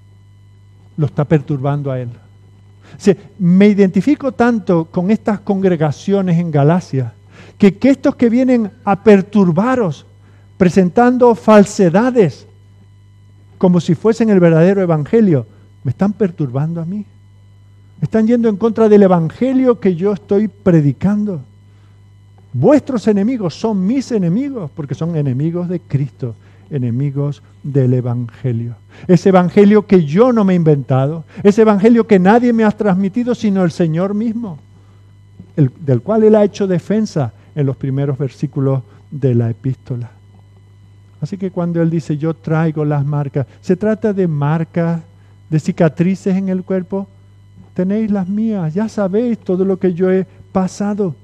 lo está perturbando a él. O sea, me identifico tanto con estas congregaciones en Galacia, que estos que vienen a perturbaros, presentando falsedades, como si fuesen el verdadero evangelio, me están perturbando a mí. Están yendo en contra del evangelio que yo estoy predicando. Vuestros enemigos son mis enemigos, porque son enemigos de Cristo, enemigos del evangelio. Ese evangelio que yo no me he inventado, ese evangelio que nadie me ha transmitido sino el Señor mismo, del cual Él ha hecho defensa en los primeros versículos de la epístola. Así que cuando Él dice, yo traigo las marcas, se trata de marcas, de cicatrices en el cuerpo. Tenéis las mías, ya sabéis todo lo que yo he pasado.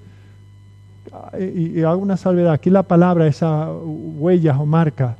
Y hago una salvedad, aquí la palabra, esas huellas o marcas,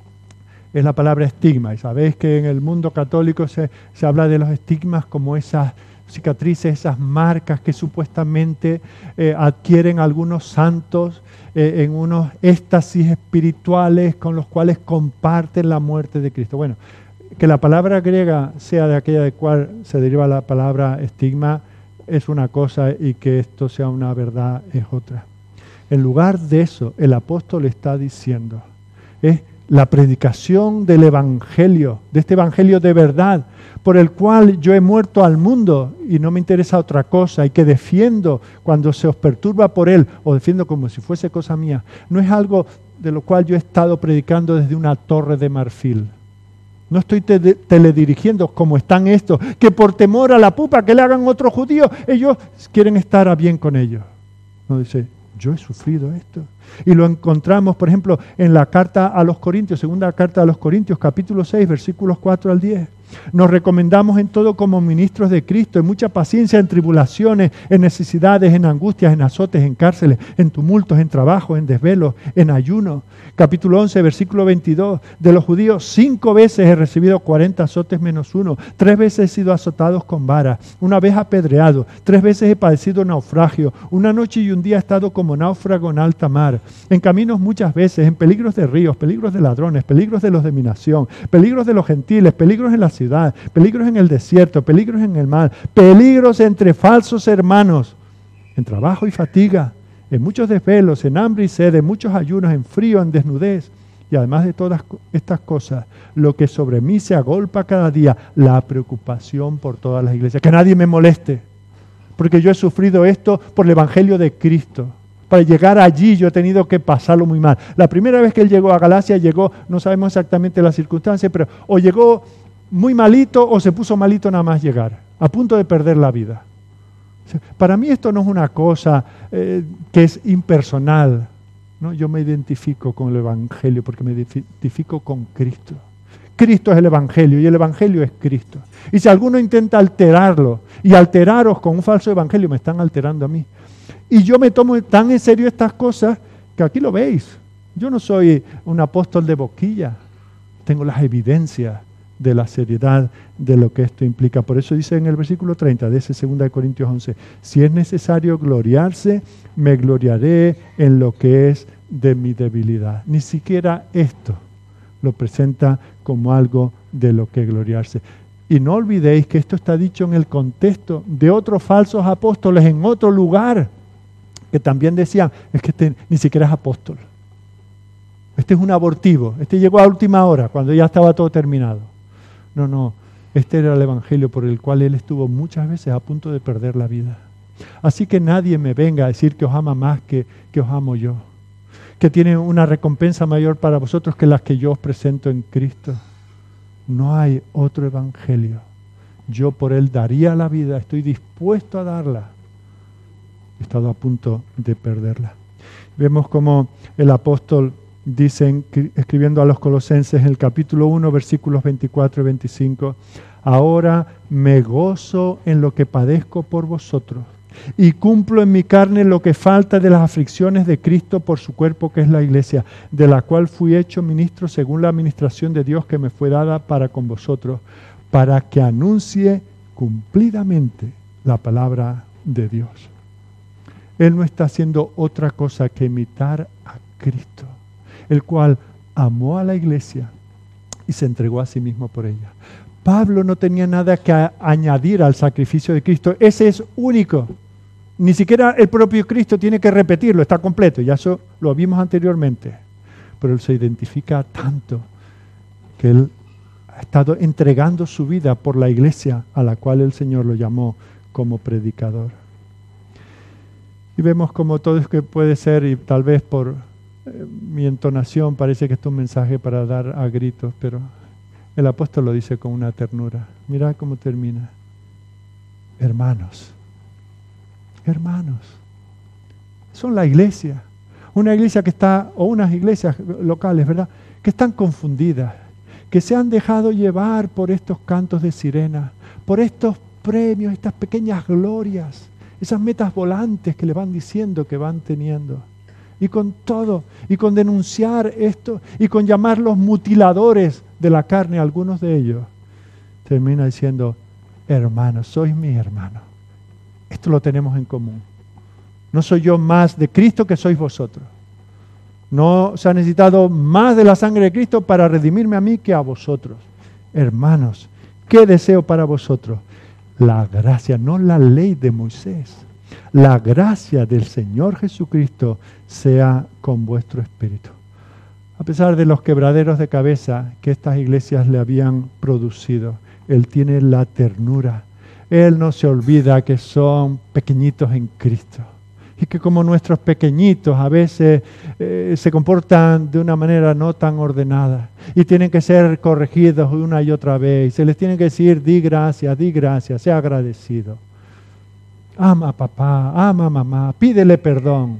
es la palabra estigma. Y sabéis que en el mundo católico se habla de los estigmas como esas cicatrices, esas marcas que supuestamente adquieren algunos santos en unos éxtasis espirituales con los cuales comparten la muerte de Cristo. Bueno, que la palabra griega sea de aquella de cual se deriva la palabra estigma es una cosa y que esto sea una verdad es otra. En lugar de eso, el apóstol está diciendo, es la predicación del evangelio, de este evangelio de verdad, por el cual yo he muerto al mundo y no me interesa otra cosa y que defiendo cuando se os perturba por él o defiendo como si fuese cosa mía. No es algo de lo cual yo he estado predicando desde una torre de marfil. No estoy teledirigiendo como están estos, que por temor a la pupa que le hagan otros judíos, ellos quieren estar a bien con ellos. No, dice, yo he sufrido esto. Y lo encontramos, por ejemplo, en la carta a los Corintios, segunda carta a los Corintios, capítulo 6, versículos 4 al 10. Nos recomendamos en todo como ministros de Cristo, en mucha paciencia, en tribulaciones, en necesidades, en angustias, en azotes, en cárceles, en tumultos, en trabajos, en desvelos, en ayuno. Capítulo 11, versículo 22. De los judíos 5 veces he recibido 40 azotes menos 1. 3 veces he sido azotados con vara. 1 vez apedreado. 3 veces he padecido naufragio. 1 noche y 1 día he estado como náufrago en alta mar. En caminos muchas veces, en peligros de ríos, peligros de ladrones, peligros de los de mi nación, peligros de los gentiles, peligros en la ciudad, peligros en el desierto, peligros en el mar, peligros entre falsos hermanos, en trabajo y fatiga, en muchos desvelos, en hambre y sed, en muchos ayunos, en frío, en desnudez. Y además de todas estas cosas, lo que sobre mí se agolpa cada día, la preocupación por todas las iglesias. Que nadie me moleste, porque yo he sufrido esto por el evangelio de Cristo. Para llegar allí yo he tenido que pasarlo muy mal. La primera vez que él llegó a Galacia, no sabemos exactamente las circunstancias, pero o llegó muy malito o se puso malito nada más llegar, a punto de perder la vida. Para mí esto no es una cosa que es impersonal, ¿no? Yo me identifico con el evangelio porque me identifico con Cristo. Cristo es el Evangelio y el Evangelio es Cristo. Y si alguno intenta alterarlo y alteraros con un falso evangelio, me están alterando a mí. Y yo me tomo tan en serio estas cosas que aquí lo veis. Yo no soy un apóstol de boquilla. Tengo las evidencias de la seriedad de lo que esto implica. Por eso dice en el versículo 30 de ese 2 Corintios 11, si es necesario gloriarse, me gloriaré en lo que es de mi debilidad. Ni siquiera esto lo presenta como algo de lo que gloriarse. Y no olvidéis que esto está dicho en el contexto de otros falsos apóstoles en otro lugar, que también decían, es que este ni siquiera es apóstol. Este es un abortivo, este llegó a última hora, cuando ya estaba todo terminado. No, este era el evangelio por el cual él estuvo muchas veces a punto de perder la vida. Así que nadie me venga a decir que os ama más que os amo yo, que tiene una recompensa mayor para vosotros que las que yo os presento en Cristo. No hay otro evangelio. Yo por él daría la vida, estoy dispuesto a darla. He estado a punto de perderla. Vemos como el apóstol dice, escribiendo a los Colosenses en el capítulo 1, versículos 24 y 25, ahora me gozo en lo que padezco por vosotros y cumplo en mi carne lo que falta de las aflicciones de Cristo por su cuerpo, que es la iglesia, de la cual fui hecho ministro según la administración de Dios que me fue dada para con vosotros, para que anuncie cumplidamente la palabra de Dios. Él no está haciendo otra cosa que imitar a Cristo, el cual amó a la iglesia y se entregó a sí mismo por ella. Pablo no tenía nada que añadir al sacrificio de Cristo. Ese es único. Ni siquiera el propio Cristo tiene que repetirlo, está completo. Ya eso lo vimos anteriormente. Pero él se identifica tanto que él ha estado entregando su vida por la iglesia a la cual el Señor lo llamó como predicador. Y vemos como todo es que puede ser, y tal vez por mi entonación parece que esto es un mensaje para dar a gritos, pero el apóstol lo dice con una ternura. Mira cómo termina. Hermanos, son la iglesia. Una iglesia que está, o unas iglesias locales, ¿verdad?, que están confundidas, que se han dejado llevar por estos cantos de sirena, por estos premios, estas pequeñas glorias, esas metas volantes que le van diciendo que van teniendo. Y con todo, y con denunciar esto, y con llamarlos mutiladores de la carne, algunos de ellos, termina diciendo, hermanos, sois mis hermanos. Esto lo tenemos en común. No soy yo más de Cristo que sois vosotros. No se ha necesitado más de la sangre de Cristo para redimirme a mí que a vosotros. Hermanos, ¿qué deseo para vosotros? La gracia, no la ley de Moisés. La gracia del Señor Jesucristo sea con vuestro espíritu. A pesar de los quebraderos de cabeza que estas iglesias le habían producido, Él tiene la ternura. Él no se olvida que son pequeñitos en Cristo. Y que como nuestros pequeñitos a veces se comportan de una manera no tan ordenada. Y tienen que ser corregidos una y otra vez. Se les tiene que decir, di gracias, sea agradecido. Ama a papá, ama a mamá, pídele perdón.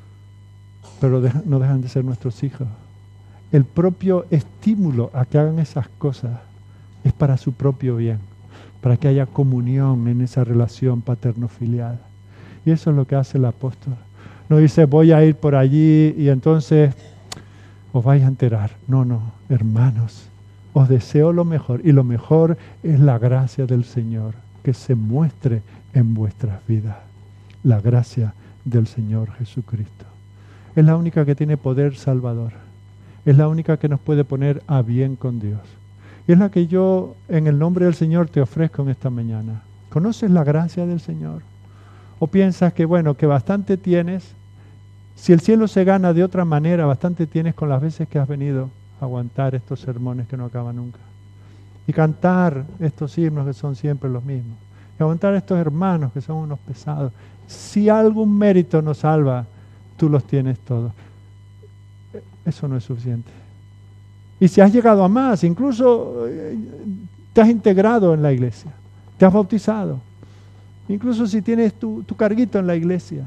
Pero no dejan de ser nuestros hijos. El propio estímulo a que hagan esas cosas es para su propio bien, para que haya comunión en esa relación paterno-filial. Y eso es lo que hace el apóstol. No dice, voy a ir por allí y entonces os vais a enterar. No, hermanos, os deseo lo mejor. Y lo mejor es la gracia del Señor, que se muestre en vuestras vidas. La gracia del Señor Jesucristo. Es la única que tiene poder salvador. Es la única que nos puede poner a bien con Dios. Y es la que yo, en el nombre del Señor, te ofrezco en esta mañana. ¿Conoces la gracia del Señor? ¿O piensas que, bueno, que bastante tienes? Si el cielo se gana de otra manera, bastante tienes con las veces que has venido a aguantar estos sermones que no acaban nunca. Y cantar estos himnos que son siempre los mismos. Y aguantar estos hermanos que son unos pesados. Si algún mérito nos salva, tú los tienes todos. Eso no es suficiente. Y si has llegado a más, incluso te has integrado en la iglesia, te has bautizado, incluso si tienes tu carguito en la iglesia.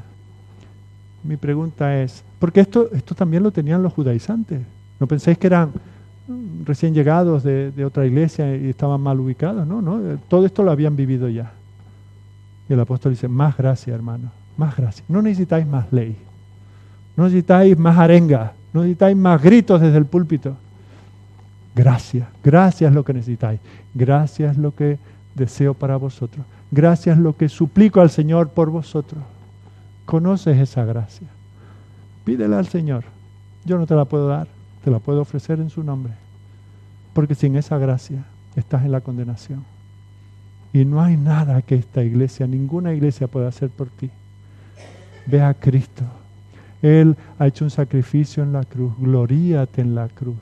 Mi pregunta es, porque esto también lo tenían los judaizantes. No penséis que eran recién llegados de otra iglesia y estaban mal ubicados, no, todo esto lo habían vivido ya. Y el apóstol dice, más gracia, hermano, más gracia. No necesitáis más ley, no necesitáis más arenga, no necesitáis más gritos desde el púlpito. Gracias, gracias es lo que necesitáis, gracias es lo que deseo para vosotros, gracias es lo que suplico al Señor por vosotros. Conoces esa gracia, pídela al Señor. Yo no te la puedo dar, te la puedo ofrecer en su nombre, porque sin esa gracia estás en la condenación. Y no hay nada que esta iglesia, ninguna iglesia pueda hacer por ti. Ve a Cristo. Él ha hecho un sacrificio en la cruz. Gloríate en la cruz.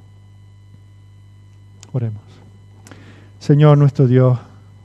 Oremos. Señor nuestro Dios,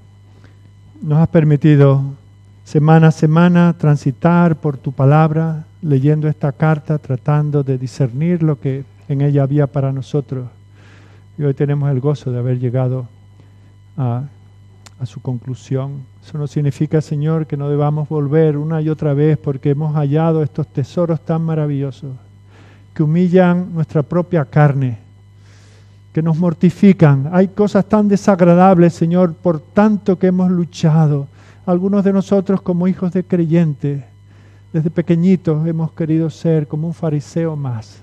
nos has permitido semana a semana transitar por tu palabra, leyendo esta carta, tratando de discernir lo que en ella había para nosotros. Y hoy tenemos el gozo de haber llegado a su conclusión. Eso no significa, Señor, que no debamos volver una y otra vez porque hemos hallado estos tesoros tan maravillosos que humillan nuestra propia carne, que nos mortifican. Hay cosas tan desagradables, Señor, por tanto que hemos luchado. Algunos de nosotros como hijos de creyentes, desde pequeñitos hemos querido ser como un fariseo más,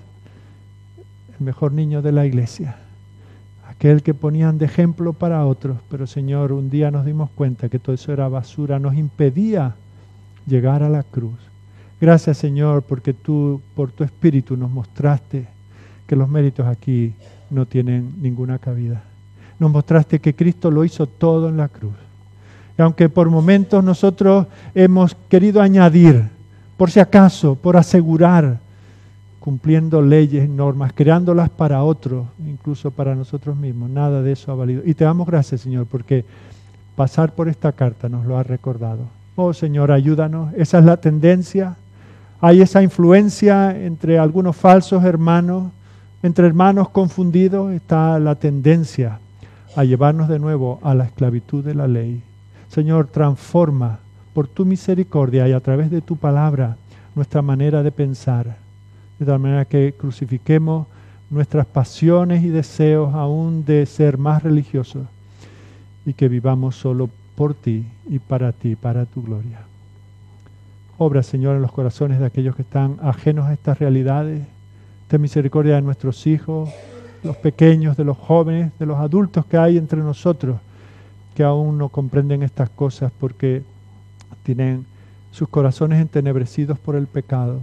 el mejor niño de la iglesia, aquel que ponían de ejemplo para otros. Pero Señor, un día nos dimos cuenta que todo eso era basura, nos impedía llegar a la cruz. Gracias, Señor, porque tú, por tu Espíritu, nos mostraste que los méritos aquí no tienen ninguna cabida. Nos mostraste que Cristo lo hizo todo en la cruz. Y aunque por momentos nosotros hemos querido añadir, por si acaso, por asegurar, cumpliendo leyes y normas, creándolas para otros, incluso para nosotros mismos, nada de eso ha valido. Y te damos gracias, Señor, porque pasar por esta carta nos lo ha recordado. Oh, Señor, ayúdanos. Esa es la tendencia. Hay esa influencia entre algunos falsos hermanos, entre hermanos confundidos. Está la tendencia a llevarnos de nuevo a la esclavitud de la ley. Señor, transforma por tu misericordia y a través de tu palabra nuestra manera de pensar, de tal manera que crucifiquemos nuestras pasiones y deseos aún de ser más religiosos y que vivamos solo por ti y para tu gloria. Obra, Señor, en los corazones de aquellos que están ajenos a estas realidades. Ten misericordia de nuestros hijos, los pequeños, de los jóvenes, de los adultos que hay entre nosotros, que aún no comprenden estas cosas porque tienen sus corazones entenebrecidos por el pecado.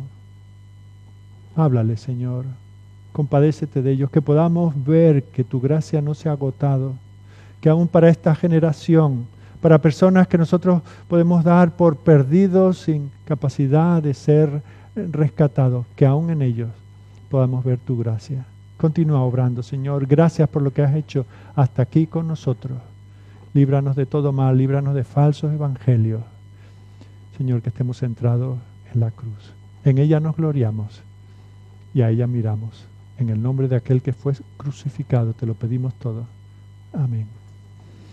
Háblale, Señor, compadécete de ellos, que podamos ver que tu gracia no se ha agotado, que aún para esta generación, para personas que nosotros podemos dar por perdidos sin capacidad de ser rescatados, que aún en ellos podamos ver tu gracia. Continúa obrando, Señor. Gracias por lo que has hecho hasta aquí con nosotros. Líbranos de todo mal, líbranos de falsos evangelios. Señor, que estemos centrados en la cruz. En ella nos gloriamos y a ella miramos. En el nombre de aquel que fue crucificado te lo pedimos todo. Amén.